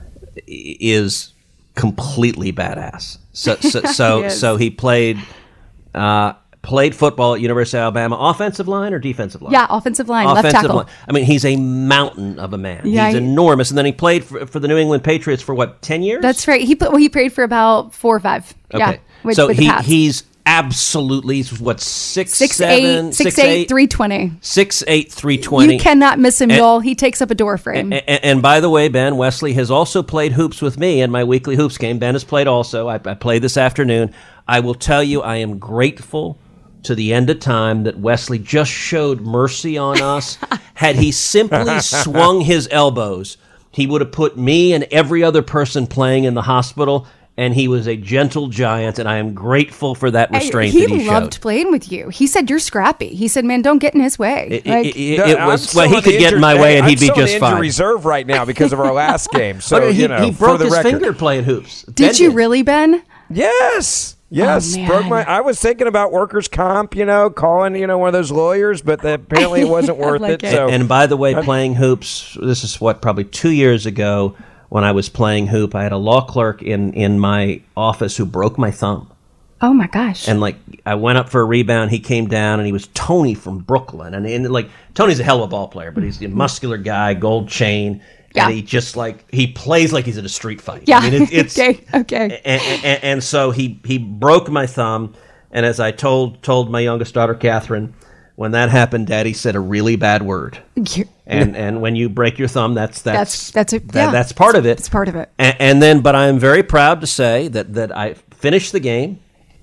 is completely badass. So, so, so,
He is.
so he played uh, played football at University of Alabama, offensive line or defensive line?
Yeah, offensive line, left
Offensive
tackle.
line. I mean, he's a mountain of a man.
Yeah,
he's
he-
enormous. And then he played for, for the New England Patriots for what, ten years?
That's right. He put, well, he prayed for about four or five.
Okay.
Yeah, with,
so
with the
he
Pats.
he's absolutely he's what six,
six
seven,
eight, six eight, three twenty.
six eight, three twenty.
You cannot miss him,
And-
y'all. He takes up a door frame.
And, and, and by the way, Ben, Wesley has also played hoops with me in my weekly hoops game. Ben has played also. I, I played this afternoon. I will tell you, I am grateful to the end of time that Wesley just showed mercy on us. Had he simply swung his elbows, he would have put me and every other person playing in the hospital. And he was a gentle giant, and I am grateful for that restraint
he
that he
loved
showed.
playing with you. He said you're scrappy. He said, "Man, don't get in his way."
It-
Like-
it- it- it was well, he could get in my way, and he'd be just
I'm
fine.
injury reserve right now because of our last game. So
But he,
you know,
he
for
broke
the
his
record.
finger playing hoops.
Did
Ben
you really, Ben?
Yes. Yes,
Oh,
broke
man.
my. I was thinking about workers' comp, you know, calling, you know, one of those lawyers, but that apparently it wasn't worth
like
it.
it.
So,
And by the way, playing hoops, this is what, probably two years ago when I was playing hoop, I had a law clerk in, in my office who broke my thumb.
Oh my gosh.
And like, I went up for a rebound, he came down, and he was Tony from Brooklyn. And, and like, Tony's a hell of a ball player, but he's a muscular guy, gold chain.
Yeah.
And he just like, he plays like he's in a street fight.
Yeah.
I mean, it, it's,
okay. Okay.
and, and, and so he, he broke my thumb, and as I told told my youngest daughter Catherine, when that happened, Daddy said a really bad word.
You-
And and when you break your thumb, that's that's
That's- that's a-
that-
yeah.
that's part of it.
It's part of it.
And, and then, but I am very proud to say that that I finished the game.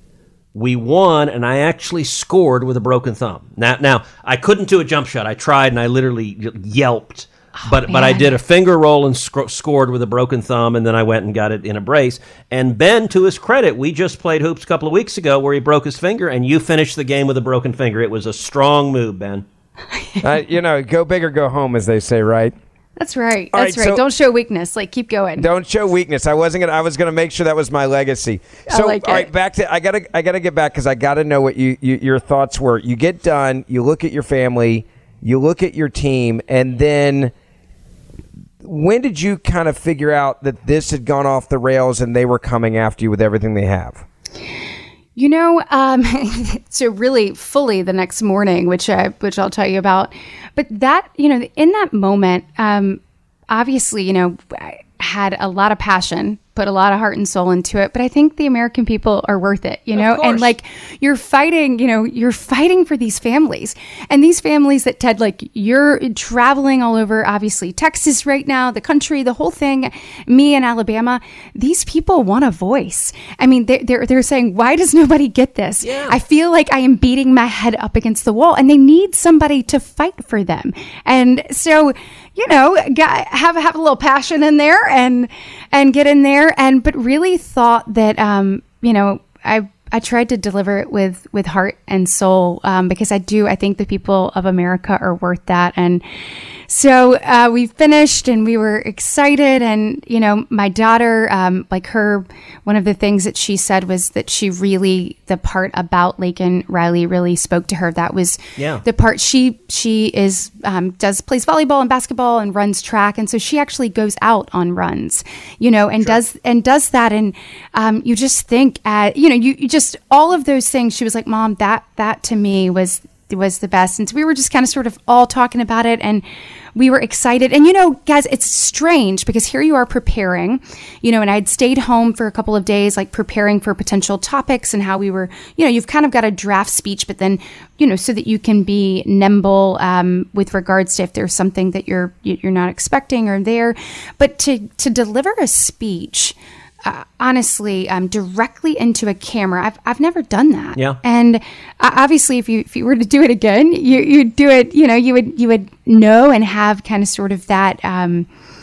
We won, and I actually scored with a broken thumb. Now, now I couldn't do a jump shot. I tried, and I literally yelped. But but I
man.
did a finger roll and sc- scored with a broken thumb, and then I went and got it in a brace. And Ben, to his credit, we just played hoops a couple of weeks ago where he broke his finger, and you finished the game with a broken finger. It was a strong move, Ben.
uh, you know, go big or go home, as they say, right?
That's right.
All
That's
right,
right.
so-
Don't show weakness. Like keep going.
Don't show weakness. I wasn't gonna. I was gonna make sure that was my legacy. So,
I like
all
it.
right, back to. I gotta. I gotta get back because I gotta know what you, you your thoughts were. You get done. You look at your family. You look at your team, and then when did you kind of figure out that this had gone off the rails and they were coming after you with everything they have?
You know, um, so really fully the next morning, which I which I'll tell you about. But that, you know, in that moment, um, obviously, you know, I had a lot of passion, put a lot of heart and soul into it. But I think the American people are worth it, you know, and like you're fighting, you know, you're fighting for these families and these families that Ted, like you're traveling all over, obviously Texas right now, the country, the whole thing, me in Alabama, these people want a voice. I mean, they're, they're, they're saying, why does nobody get this?
Yeah.
I feel like I am beating my head up against the wall and they need somebody to fight for them. And so, you know, got, have have a little passion in there and and get in there and but really thought that um, you know, I I tried to deliver it with with heart and soul um, because I do I think the people of America are worth that. And so uh, we finished and we were excited. And, you know, my daughter, um, like her, one of the things that she said was that she really, the part about Laken Riley really spoke to her. That was
Yeah.
the part she, she is, um, does, plays volleyball and basketball and runs track. And so she actually goes out on runs, you know, and does, and does that. And um, you just think at, you know, you, you just, all of those things, she was like, Mom, that, that to me was, was the best. And so we were just kind of sort of all talking about it, and we were excited. And, you know, guys, it's strange because here you are preparing, you know, and I'd stayed home for a couple of days, like preparing for potential topics and how we were, you know, you've kind of got a draft speech, but then, you know, so that you can be nimble um, with regards to if there's something that you're you're not expecting or there. But to to deliver a speech, Uh, honestly, um, directly into a camera, I've I've never done that.
Yeah.
And uh, obviously, if you if you were to do it again, you you'd do it. You know, you would you would know and have kind of sort of that um,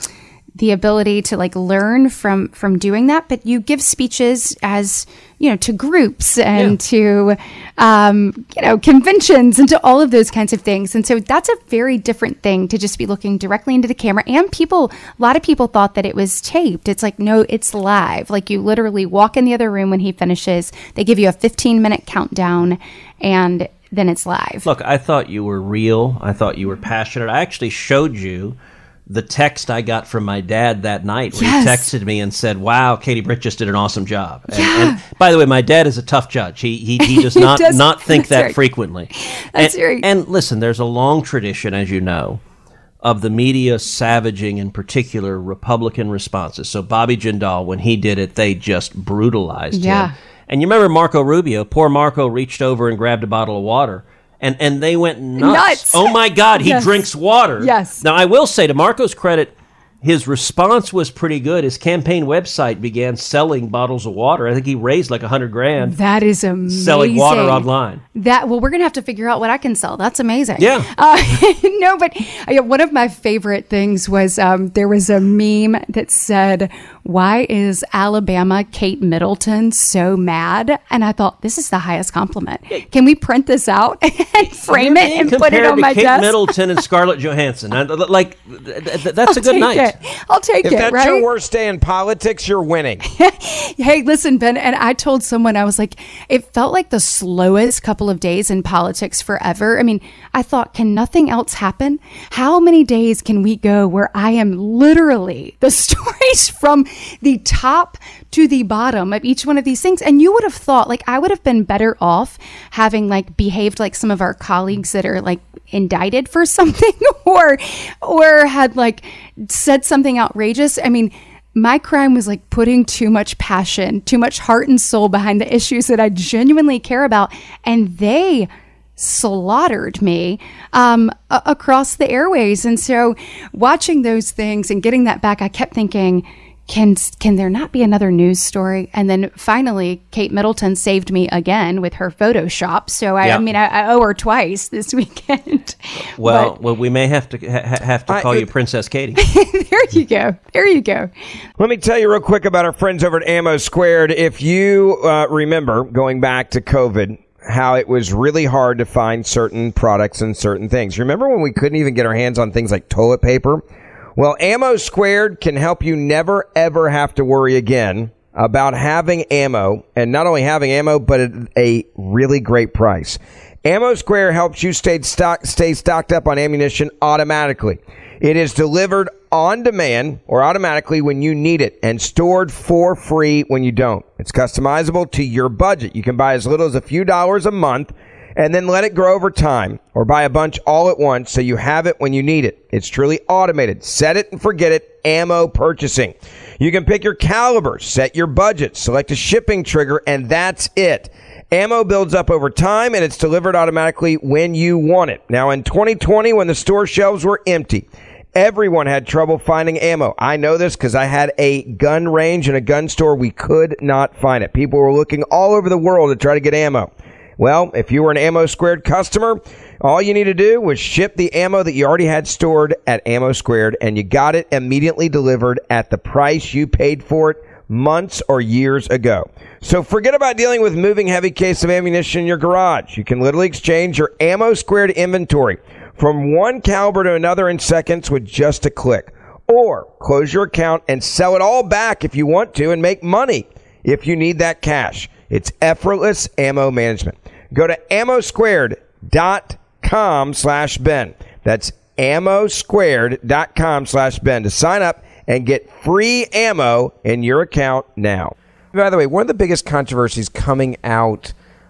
the ability to like learn from from doing that. But you give speeches as you know to groups and
Yeah.
to um, you know conventions and to all of those kinds of things. And so that's a very different thing to just be looking directly into the camera. And people, a lot of people thought that it was taped. It's like, no, it's live. Like you literally walk in the other room when he finishes. They give you a fifteen minute countdown, and then it's live.
Look, I thought you were real. I thought you were passionate. I actually showed you the text I got from my dad that night where
Yes.
he texted me and said, wow, Katie Britt just did an awesome job. And,
Yeah.
and by the way, my dad is a tough judge. He he, he does
He
not
does.
not think
That's
that
right.
frequently.
That's
and,
right.
And listen, there's a long tradition, as you know, of the media savaging, in particular, Republican responses. So Bobby Jindal, when he did it, they just brutalized
Yeah.
him. And you remember Marco Rubio? Poor Marco reached over and grabbed a bottle of water. And, and they went nuts.
Nuts.
Oh, my God, he
Yes.
drinks water.
Yes.
Now, I will say, to Marco's credit, his response was pretty good. His campaign website began selling bottles of water. I think he raised like a hundred grand
That is amazing.
selling water online.
That well, we're gonna have to figure out what I can sell. That's amazing.
Yeah.
Uh, no, but uh, one of my favorite things was um, there was a meme that said, "Why is Alabama Kate Middleton so mad?" And I thought, this is the highest compliment. Can we print this out and frame it and put it
Compared
on
to
my
Kate
desk?
Middleton and Scarlett Johansson. I- like, th- th- that's
I'll
a good
take
night.
it. I'll take
If
it.
that's
Right?
your worst day in politics, you're winning.
Hey, listen, Ben, and I told someone, I was like, it felt like the slowest couple of days in politics forever. I mean, I thought, can nothing else happen? How many days can we go where I am literally the stories from the top to the bottom of each one of these things? And you would have thought, like, I would have been better off having like behaved like some of our colleagues that are like indicted for something or or had like said something outrageous. I mean, my crime was like putting too much passion, too much heart and soul behind the issues that I genuinely care about. And they slaughtered me um, a- across the airways. And so watching those things and getting that back, I kept thinking, can can there not be another news story? And then finally, Kate Middleton saved me again with her Photoshop. So I,
Yeah.
I mean, I, I owe her twice this weekend.
Well,
But
well, we may have to ha- have to
I-
call you
it-
Princess Katie.
there you go. There you go.
Let me tell you real quick about our friends over at Ammo Squared. If you uh, remember going back to COVID, how it was really hard to find certain products and certain things. Remember when we couldn't even get our hands on things like toilet paper? Well, Ammo Squared can help you never, ever have to worry again about having ammo, and not only having ammo, but at a really great price. Ammo Square helps you stay, stock, stay stocked up on ammunition automatically. It is delivered on demand or automatically when you need it and stored for free when you don't. It's customizable to your budget. You can buy as little as a few dollars a month and then let it grow over time, or buy a bunch all at once so you have it when you need it. It's truly automated. Set it and forget it. Ammo purchasing. You can pick your caliber, set your budget, select a shipping trigger, and that's it. Ammo builds up over time, and it's delivered automatically when you want it. Now, in twenty twenty, when the store shelves were empty, everyone had trouble finding ammo. I know this because I had a gun range and a gun store. We could not find it. People were looking all over the world to try to get ammo. Well, if you were an Ammo Squared customer, all you need to do was ship the ammo that you already had stored at Ammo Squared, and you got it immediately delivered at the price you paid for it months or years ago. So forget about dealing with moving heavy case of ammunition in your garage. You can literally exchange your Ammo Squared inventory from one caliber to another in seconds with just a click. Or close your account and sell it all back if you want to and make money if you need that cash. It's effortless ammo management. Go to ammo squared dot com slash Ben. That's ammo squared dot com slash Ben to sign up and get free ammo in your account now. By the way, one of the biggest controversies coming out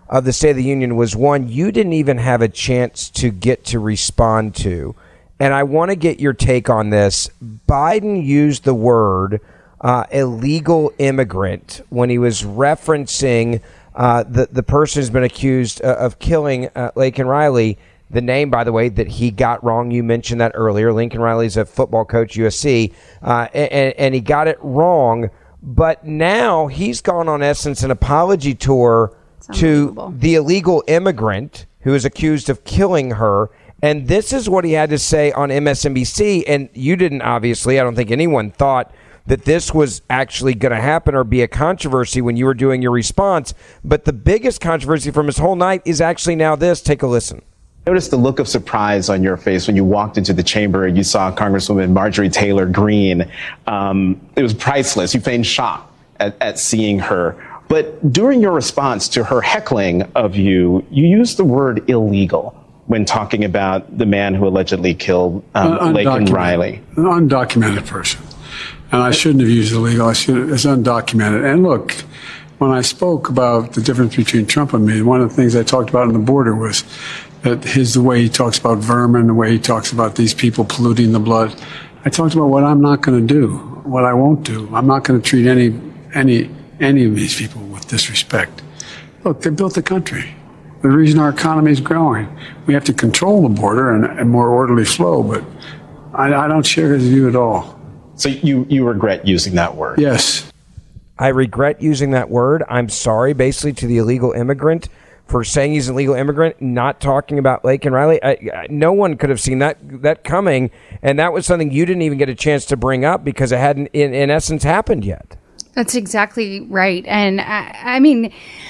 of the State of the Union was one you didn't even have a chance to get to respond to. And I want to get your take on this. Biden used the word uh, illegal immigrant when he was referencing uh, the, the person who's been accused uh, of killing uh, Laken Riley. The name, by the way, that he got wrong. You mentioned that earlier. Lincoln Riley's a football coach, U S C, uh, and, and he got it wrong. But now he's gone on Essence an apology tour to the illegal immigrant who is accused of killing her. And this is what he had to say on M S N B C. And you didn't, obviously, I don't think anyone thought that this was actually going to happen or be a controversy when you were doing your response. But the biggest controversy from his whole night is actually now this. Take a listen.
Notice the look of surprise on your face when you walked into the chamber and you saw Congresswoman Marjorie Taylor Greene. Um, it was priceless. You feigned shock at, at seeing her. But during your response to her heckling of you, you used the word illegal when talking about the man who allegedly killed um, Laken Riley.
An undocumented person. And I shouldn't have used illegal. I should have, it's undocumented. And look, when I spoke about the difference between Trump and me, one of the things I talked about on the border was that his, the way he talks about vermin, the way he talks about these people polluting the blood. I talked about what I'm not going to do, what I won't do. I'm not going to treat any, any, any of these people with disrespect. Look, they built the country. The reason our economy is growing. We have to control the border and a more orderly flow, but I, I don't share his view at all.
So you, you regret using that word?
Yes.
I regret using that word. I'm sorry, basically, to the illegal immigrant for saying he's an illegal immigrant, not talking about Laken Riley. I, I, no one could have seen that that coming, and that was something you didn't even get a chance to bring up because it hadn't, in, in essence, happened yet.
That's exactly right. And I, I mean,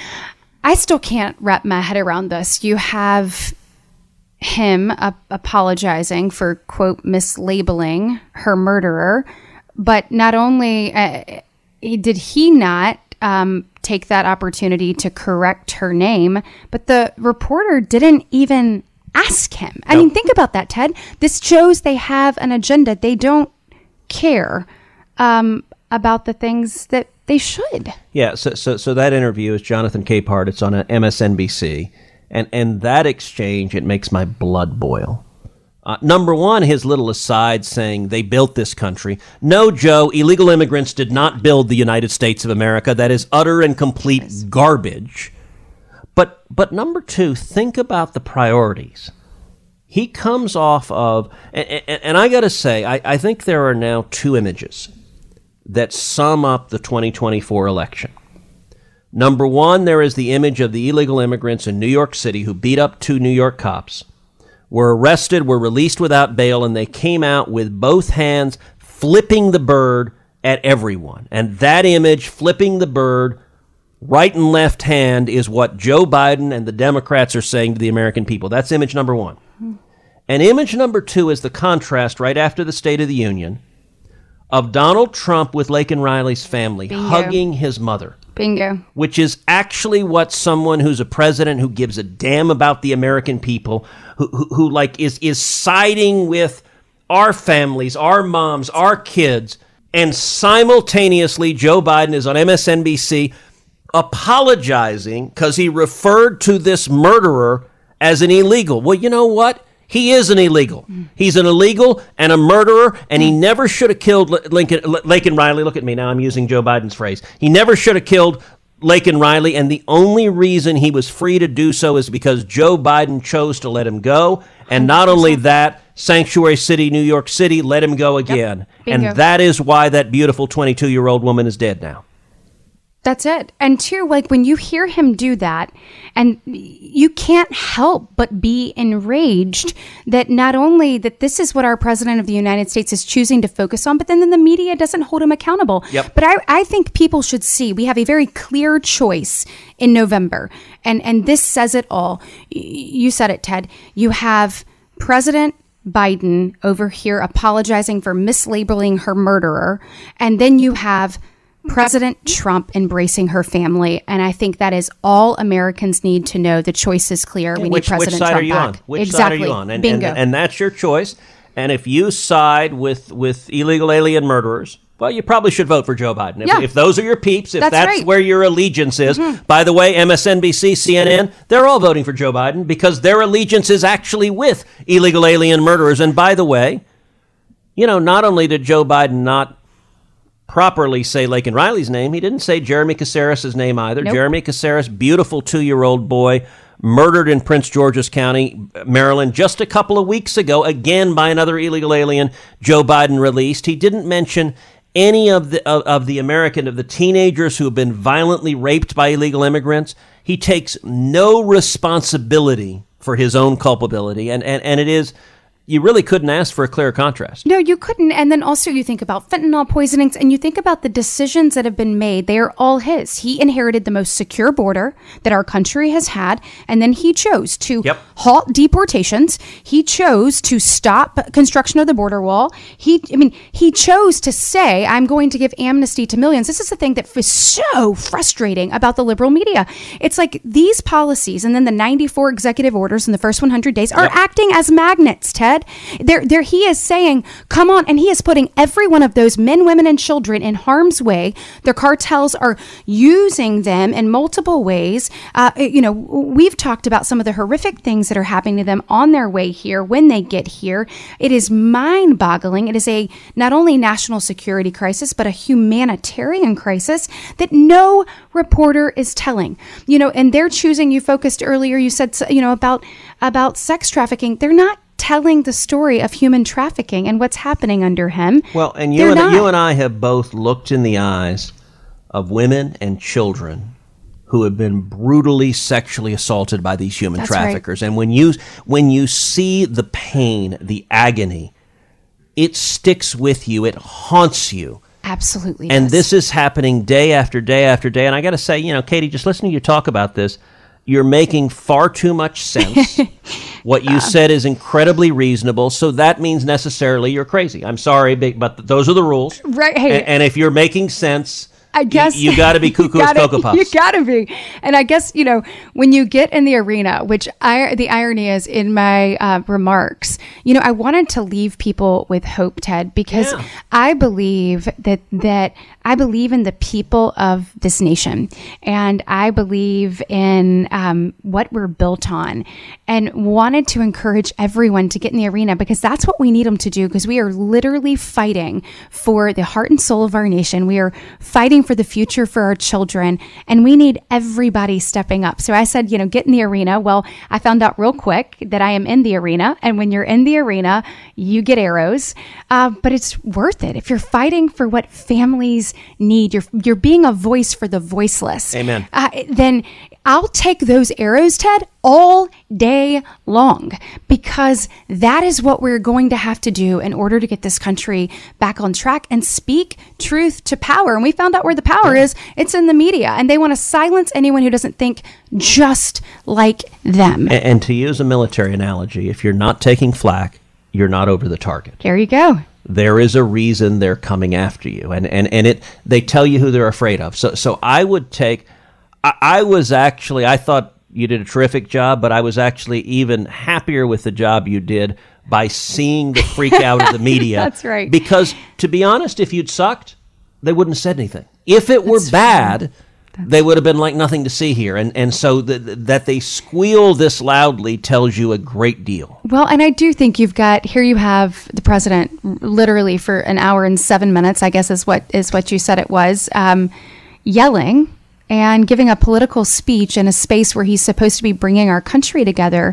I still can't wrap my head around this. You have him uh, apologizing for, quote, mislabeling her murderer, but not only uh, did he not um, take that opportunity to correct her name, but the reporter didn't even ask him. I nope. mean, think about that, Ted. This shows they have an agenda. They don't care um, about the things that they should.
Yeah, so so, so that interview is Jonathan Capehart. It's on M S N B C. And, and that exchange, it makes my blood boil. Uh, number one, his little aside saying they built this country. No, Joe, illegal immigrants did not build the United States of America. That is utter and complete garbage. But but number two, think about the priorities. He comes off of, and, and, and I got to say, I, I think there are now two images that sum up the twenty twenty-four election. Number one, there is the image of the illegal immigrants in New York City who beat up two New York cops, were arrested, were released without bail, and they came out with both hands flipping the bird at everyone. And that image, flipping the bird, right and left hand, is what Joe Biden and the Democrats are saying to the American people. That's image number one. Mm-hmm. And image number two is the contrast right after the State of the Union of Donald Trump with Laken Riley's family Bingo. hugging his mother.
Bingo.
Which is actually what someone who's a president who gives a damn about the American people, who, who, who like is, is siding with our families, our moms, our kids, and simultaneously Joe Biden is on M S N B C apologizing because he referred to this murderer as an illegal. Well, you know what? He is an illegal. He's an illegal and a murderer, and he never should have killed Lincoln, Laken Riley. Look at me now. I'm using Joe Biden's phrase. He never should have killed Laken Riley, and the only reason he was free to do so is because Joe Biden chose to let him go. And not only that, Sanctuary City, New York City, let him go again. Yep. And that is why that beautiful twenty-two-year-old woman is dead now.
That's it. And two, like when you hear him do that, and you can't help but be enraged that not only that this is what our president of the United States is choosing to focus on, but then, then the media doesn't hold him accountable.
Yep.
But I, I think people should see we have a very clear choice in November. And, and this says it all. You said it, Ted. You have President Biden over here apologizing for mislabeling her murderer. And then you have President Trump embracing her family, and I think that is all Americans need to know. The choice is clear. We
which,
need President
which side
Trump
are you
back.
On? Which
exactly.
side are you on? And,
Bingo.
And, and that's your choice. And if you side with, with illegal alien murderers, Well, you probably should vote for Joe Biden. If,
Yeah.
if those are your peeps, if
That's
that's,
right.
where your allegiance is.
Mhm.
By the way, M S N B C, C N N, they're all voting for Joe Biden because their allegiance is actually with illegal alien murderers. And by the way, you know, not only did Joe Biden not properly say Laken Riley's name, he didn't say Jeremy Caceres' name either.
Nope.
Jeremy Caceres, beautiful two-year-old boy, murdered in Prince George's County, Maryland, just a couple of weeks ago, again by another illegal alien Joe Biden released. He didn't mention any of the of, of the American, of the teenagers who have been violently raped by illegal immigrants. He takes no responsibility for his own culpability, and, and, and it is... You really couldn't ask for a clearer contrast.
No, you couldn't. And then also you think about fentanyl poisonings and you think about the decisions that have been made. They are all his. He inherited the most secure border that our country has had. And then he chose to
Yep.
halt deportations. He chose to stop construction of the border wall. He, I mean, he chose to say, I'm going to give amnesty to millions. This is the thing that is so frustrating about the liberal media. It's like these policies and then the ninety-four executive orders in the first one hundred days are
Yep.
acting as magnets, Ted. There, there, he is saying, come on, and he is putting every one of those men, women, and children in harm's way. The cartels are using them in multiple ways. Uh, you know, we've talked about some of the horrific things that are happening to them on their way here, when they get here. It is mind-boggling. It is a not only national security crisis, but a humanitarian crisis that no reporter is telling. You know, and they're choosing, you focused earlier, you said, you know, about, about sex trafficking. They're not telling the story of human trafficking and what's happening under him.
Well, and you
They're
and,
not.
you and I have both looked in the eyes of women and children who have been brutally sexually assaulted by these human
That's
traffickers. And when you when you see the pain, the agony, it sticks with you, it haunts you.
Absolutely.
And
does.
this is happening day after day after day. And I got to say, you know, Katie, just listening to you talk about this, you're making far too much sense. What you said is incredibly reasonable, so that means necessarily you're crazy. I'm sorry, but those are the rules.
Right. Hey,
And, and if you're making sense,
I guess
you, you got to be cuckoo as
gotta-
Cocoa Puffs.
You got to be. And I guess, you know, when you get in the arena, which I, the irony is in my uh, remarks, you know, I wanted to leave people with hope, Ted, because
Yeah.
I believe that, that I believe in the people of this nation. And I believe in um, what we're built on, and wanted to encourage everyone to get in the arena because that's what we need them to do, because we are literally fighting for the heart and soul of our nation. We are fighting for the future for our children, and we need everybody stepping up. So I said, you know, get in the arena. Well, I found out real quick that I am in the arena, and when you're in the arena, you get arrows, uh, but it's worth it. If you're fighting for what families need, you're, you're being a voice for the voiceless.
Amen.
Uh, then I'll take those arrows, Ted, all day long, because that is what we're going to have to do in order to get this country back on track and speak truth to power. And we found out where the power is. It's in the media, and they want to silence anyone who doesn't think just like them.
And, and to use a military analogy, if you're not taking flak, you're not over the target.
There you go.
There is a reason they're coming after you, and and and it they tell you who they're afraid of. So so I would take. I, I was actually I thought you did a terrific job, but I was actually even happier with the job you did by seeing the freak out of the media.
That's right.
Because to be honest, if you'd sucked, they wouldn't have said anything. If it were
That's
bad, they would have been like nothing to see here. And and so th- that they squeal this loudly tells you a great deal.
Well, and I do think you've got, here you have the president literally for an hour and seven minutes, I guess is what is what you said it was, um, yelling and giving a political speech in a space where he's supposed to be bringing our country together.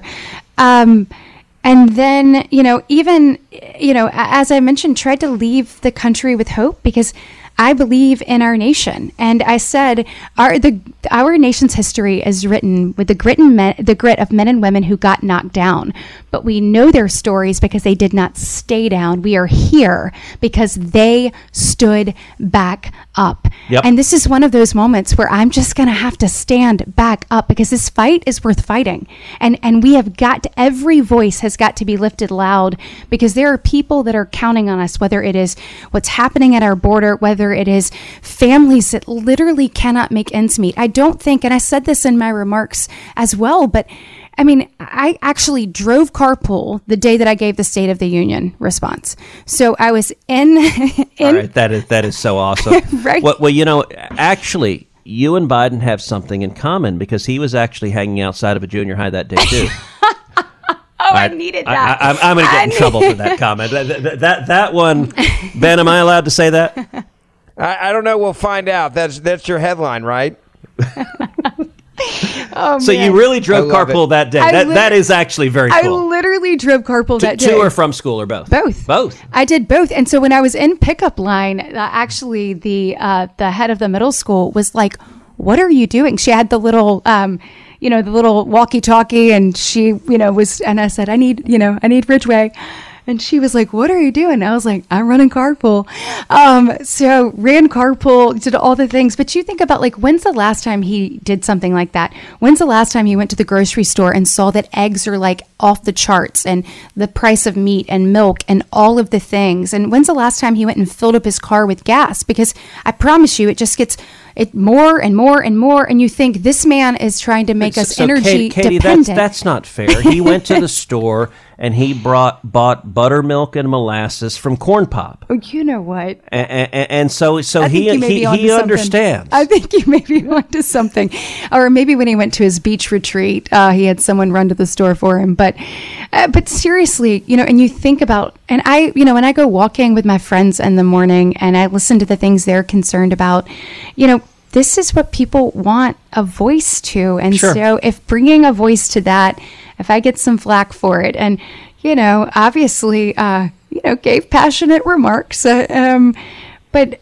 Um, and then, you know, even, you know, as I mentioned, tried to leave the country with hope, because I believe in our nation. And I said, our the our nation's history is written with the grit and men, the grit of men and women who got knocked down. But we know their stories because they did not stay down. We are here because they stood back up.
Yep.
And this is one of those moments where I'm just going to have to stand back up, because this fight is worth fighting. And and we have got to, every voice has got to be lifted loud, because there are people that are counting on us, whether it is what's happening at our border, whether it is families that literally cannot make ends meet. I don't think, and I said this in my remarks as well, but I mean, I actually drove carpool the day that I gave the State of the Union response. So I was in. in
All right, that is that is so awesome.
Right.
Well, well, you know, actually, you and Biden have something in common because he was actually hanging outside of a junior high that day too.
oh, I, I needed that.
I, I, I'm going to get in trouble for that comment. That, that that that one, Ben, am I allowed to say that?
I, I don't know. We'll find out. That's that's your headline, right?
Oh,
so
man.
you really drove carpool
it.
that day.
I
That
lit-
that is actually very
I
cool.
literally drove carpool
to,
that day.
to or from school or both?
Both.
Both.
I did both. And so when I was in pickup line, uh, actually the uh, the head of the middle school was like, "What are you doing?" She had the little, um, you know, the little walkie-talkie, and she, you know, was. And I said, "I need, you know, I need Ridgeway." And she was like, "What are you doing?" I was like, "I'm running carpool." Um, so ran carpool, did all the things. But you think about, like, when's the last time he did something like that? When's the last time he went to the grocery store and saw that eggs are like off the charts and the price of meat and milk and all of the things? And when's the last time he went and filled up his car with gas? Because I promise you, it just gets it more and more and more. And you think this man is trying to make
So-
us
so
energy
Katie, Katie,
dependent.
That's, that's not fair. He went to the store and he brought bought buttermilk and molasses from Corn Pop.
Oh, you know what?
And, and, and so so
I think
he
you may
he,
be onto
he
something.
understands.
I think you may be onto something. Or maybe when he went to his beach retreat, uh, he had someone run to the store for him. But uh, but seriously, you know, and you think about, and I, you know, when I go walking with my friends in the morning and I listen to the things they're concerned about, you know, this is what people want a voice to. And
Sure.
so if bringing a voice to that, if I get some flack for it, and, you know, obviously, uh, you know, gave passionate remarks, uh, um, but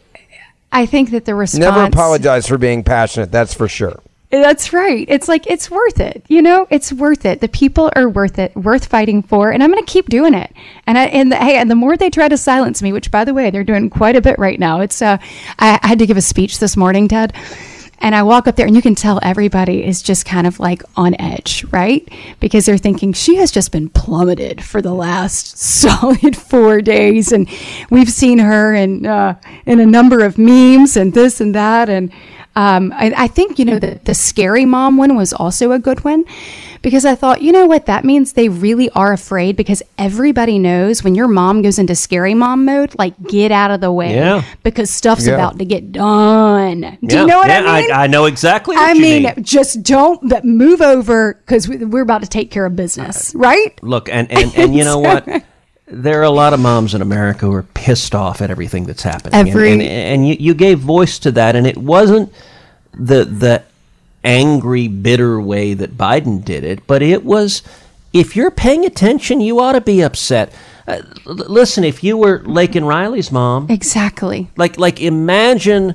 I think that the response...
Never apologize for being passionate. That's for sure.
That's right. It's like, it's worth it. You know, it's worth it. The people are worth it, worth fighting for. And I'm going to keep doing it. And I, and the, hey, and the more they try to silence me, which by the way, they're doing quite a bit right now. It's, uh, I, I had to give a speech this morning, Ted. And I walk up there and you can tell everybody is just kind of like on edge, right? Because they're thinking she has just been plummeted for the last solid four days. And we've seen her in, uh, in a number of memes and this and that. And, Um, I, I think, you know, the, the scary mom one was also a good one because I thought, you know what, that means they really are afraid because everybody knows when your mom goes into scary mom mode, like get out of the way
Yeah.
because stuff's
Yeah.
about to get done. Do
Yeah.
you know what
Yeah,
I mean?
I, I know exactly what
I
you
mean,
mean.
just don't but move over because we, we're about to take care of business, right?
Look, and, and, and you know what? There are a lot of moms in America who are pissed off at everything that's happening.
Every-
and and, and you, you gave voice to that, and it wasn't the the angry, bitter way that Biden did it, but it was, if you're paying attention, you ought to be upset. Uh, l- listen, if you were Laken Riley's mom...
Exactly.
Like, like imagine...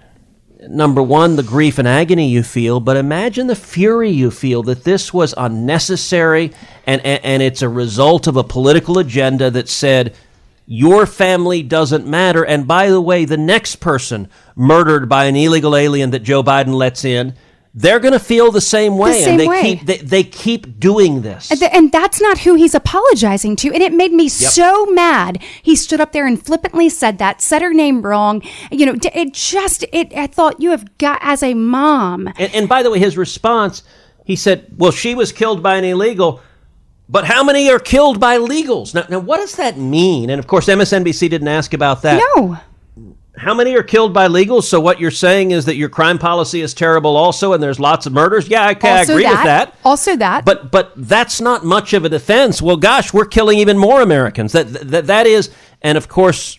Number one, the grief and agony you feel, but imagine the fury you feel that this was unnecessary and, and, and it's a result of a political agenda that said your family doesn't matter. And by the way, the next person murdered by an illegal alien that Joe Biden lets in, they're going to feel the same way.
same
and they
way.
keep they, they keep doing this.
And, th- and that's not who he's apologizing to. And it made me so mad. He stood up there and flippantly said that, said her name wrong. You know, d- it just, it. I thought you have got, as a mom.
And, and by the way, his response, he said, well, she was killed by an illegal, but how many are killed by legals? Now, now what does that mean? And of course, M S N B C didn't ask about that.
No.
How many are killed by legals? So what you're saying is that your crime policy is terrible also, and there's lots of murders? Yeah, okay, I
Also
agree with that.
Also that.
But but that's not much of a defense. Well, gosh, we're killing even more Americans. That that that is, and of course,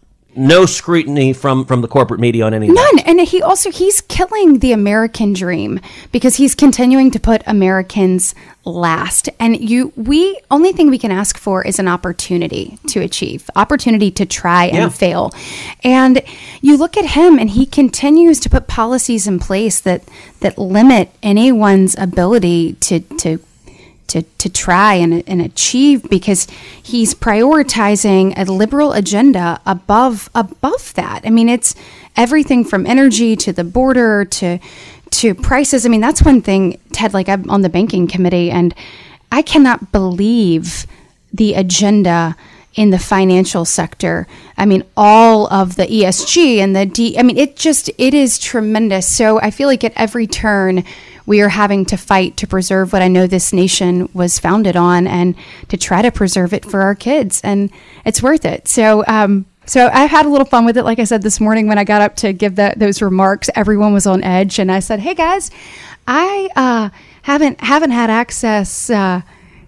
no scrutiny from, from the corporate media on any of that.
None. And he also, he's killing the American dream because he's continuing to put Americans last. And you, we, only thing we can ask for is an opportunity to achieve, opportunity to try and
Yeah.
fail. And you look at him and he continues to put policies in place that, that limit anyone's ability to, to, to, to try and, and achieve because he's prioritizing a liberal agenda above above that. I mean, it's everything from energy to the border to to prices. I mean, that's one thing, Ted, like I'm on the banking committee and I cannot believe the agenda in the financial sector. I mean, all of the E S G and the D, I mean, it just, it is tremendous. So I feel like at every turn, we are having to fight to preserve what I know this nation was founded on and to try to preserve it for our kids. And it's worth it. So, um, So I had a little fun with it. Like I said, this morning when I got up to give that those remarks, everyone was on edge. And I said, hey, guys, I uh, haven't haven't had access uh,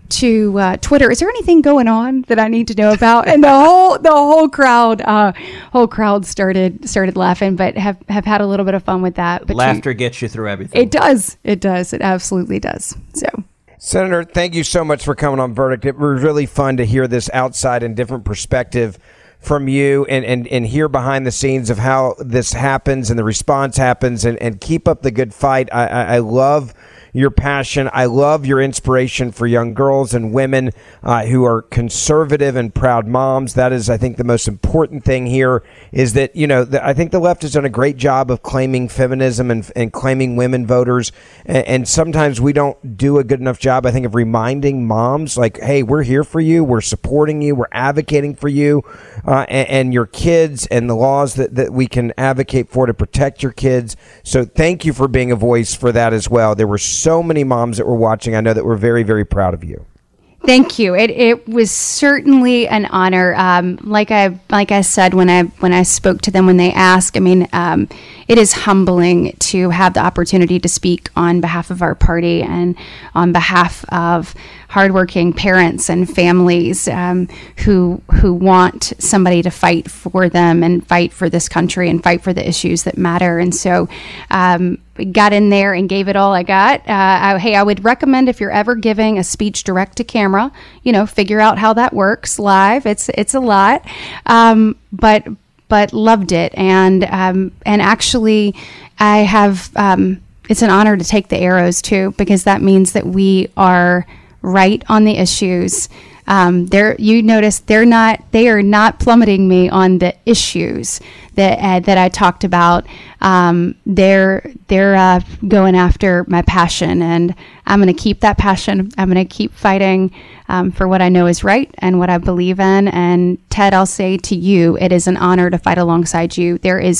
to uh, Twitter. Is there anything going on that I need to know about? And the whole the whole crowd uh, whole crowd started started laughing, but have, have had a little bit of fun with that. But
Laughter
you,
gets you through everything.
It does. It does. It absolutely does. So.
Senator, thank you so much for coming on Verdict. It was really fun to hear this outside and different perspective from you and, and, and hear behind the scenes of how this happens and the response happens, and, and keep up the good fight. I, I, I love your passion. I love your inspiration for young girls and women uh, who are conservative and proud moms. That is, I think, the most important thing here is that, you know, the, I think the left has done a great job of claiming feminism and, and claiming women voters. And, and sometimes we don't do a good enough job, I think, of reminding moms like, hey, we're here for you. We're supporting you. We're advocating for you uh, and, and your kids, and the laws that, that we can advocate for to protect your kids. So thank you for being a voice for that as well. There were so So many moms that were watching. I know that we're very, very proud of you.
Thank you. It it was certainly an honor. Um, like I like I said when I when I spoke to them when they asked. I mean, um, it is humbling to have the opportunity to speak on behalf of our party and on behalf of hardworking parents and families um, who who want somebody to fight for them and fight for this country and fight for the issues that matter. And so. Um, got in there and gave it all I got. Uh, I, hey, I would recommend if you're ever giving a speech direct to camera, you know, figure out how that works live. It's it's a lot, um, but but loved it, and um, and actually, I have. Um, it's an honor to take the arrows too, because that means that we are right on the issues. Um, they're, you notice they're not, they are not plummeting me on the issues that uh, that I talked about. Um, they're they're uh, going after my passion, and I'm going to keep that passion. I'm going to keep fighting um, for what I know is right and what I believe in. And Ted, I'll say to you, it is an honor to fight alongside you. There is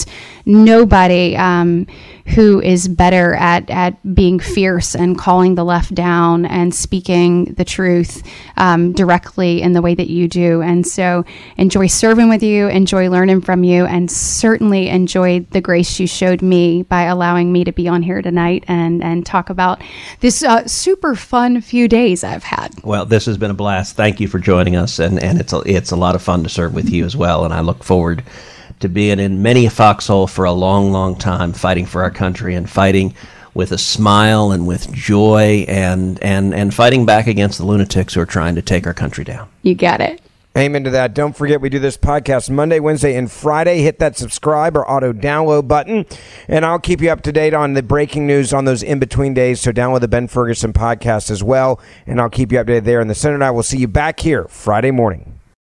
nobody um, who is better at at being fierce and calling the left down and speaking the truth um, directly in the way that you do. And so enjoy serving with you, enjoy learning from you, and certainly enjoy the grace you showed me by allowing me to be on here tonight and, and talk about this uh, super fun few days I've had.
Well, this has been a blast. Thank you for joining us, and, and it's a, it's a lot of fun to serve with you as well, and I look forward to being in many a foxhole for a long, long time, fighting for our country and fighting with a smile and with joy and, and, and fighting back against the lunatics who are trying to take our country down.
You got it.
Amen to that. Don't forget, we do this podcast Monday, Wednesday, and Friday. Hit that subscribe or auto download button, and I'll keep you up to date on the breaking news on those in-between days. So download the Ben Ferguson podcast as well, and I'll keep you updated there. And the Senator and I will see you back here Friday morning.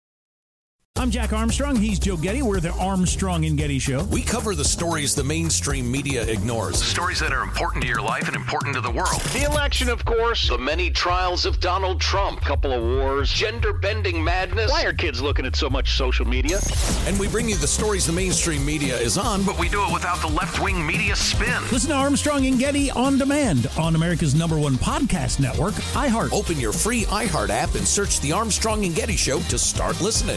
I'm Jack Armstrong. He's Joe Getty. We're the Armstrong and Getty Show.
We cover the stories the mainstream media ignores.
Stories that are important to your life and important to the world.
The election, of course.
The many trials of Donald Trump.
Couple of wars.
Gender-bending madness.
Why are kids looking at so much social media?
And we bring you the stories the mainstream media is on,
But we do it without the left-wing media spin.
Listen to Armstrong and Getty on demand on America's number one podcast network, iHeart.
Open your free iHeart app and search the Armstrong and Getty Show to start listening.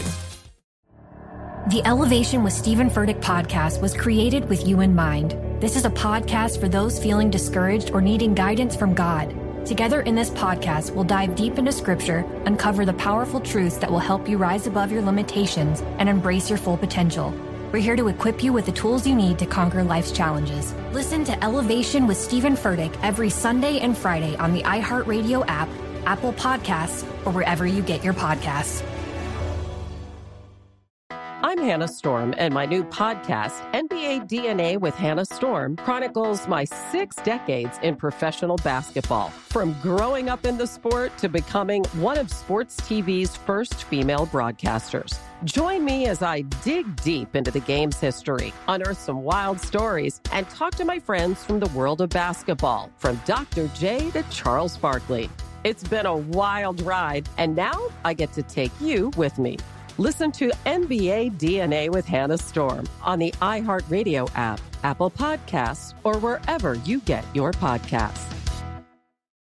The Elevation with Stephen Furtick podcast was created with you in mind. This is a podcast for those feeling discouraged or needing guidance from God. Together in this podcast, we'll dive deep into Scripture, uncover the powerful truths that will help you rise above your limitations and embrace your full potential. We're here to equip you with the tools you need to conquer life's challenges. Listen to Elevation with Stephen Furtick every Sunday and Friday on the iHeartRadio app, Apple Podcasts, or wherever you get your podcasts.
I'm Hannah Storm, and my new podcast, N B A D N A with Hannah Storm, chronicles my six decades in professional basketball. From growing up in the sport to becoming one of sports T V's first female broadcasters. Join me as I dig deep into the game's history, unearth some wild stories, and talk to my friends from the world of basketball, from Doctor J to Charles Barkley. It's been a wild ride, and now I get to take you with me. Listen to N B A D N A with Hannah Storm on the iHeartRadio app, Apple Podcasts, or wherever you get your podcasts.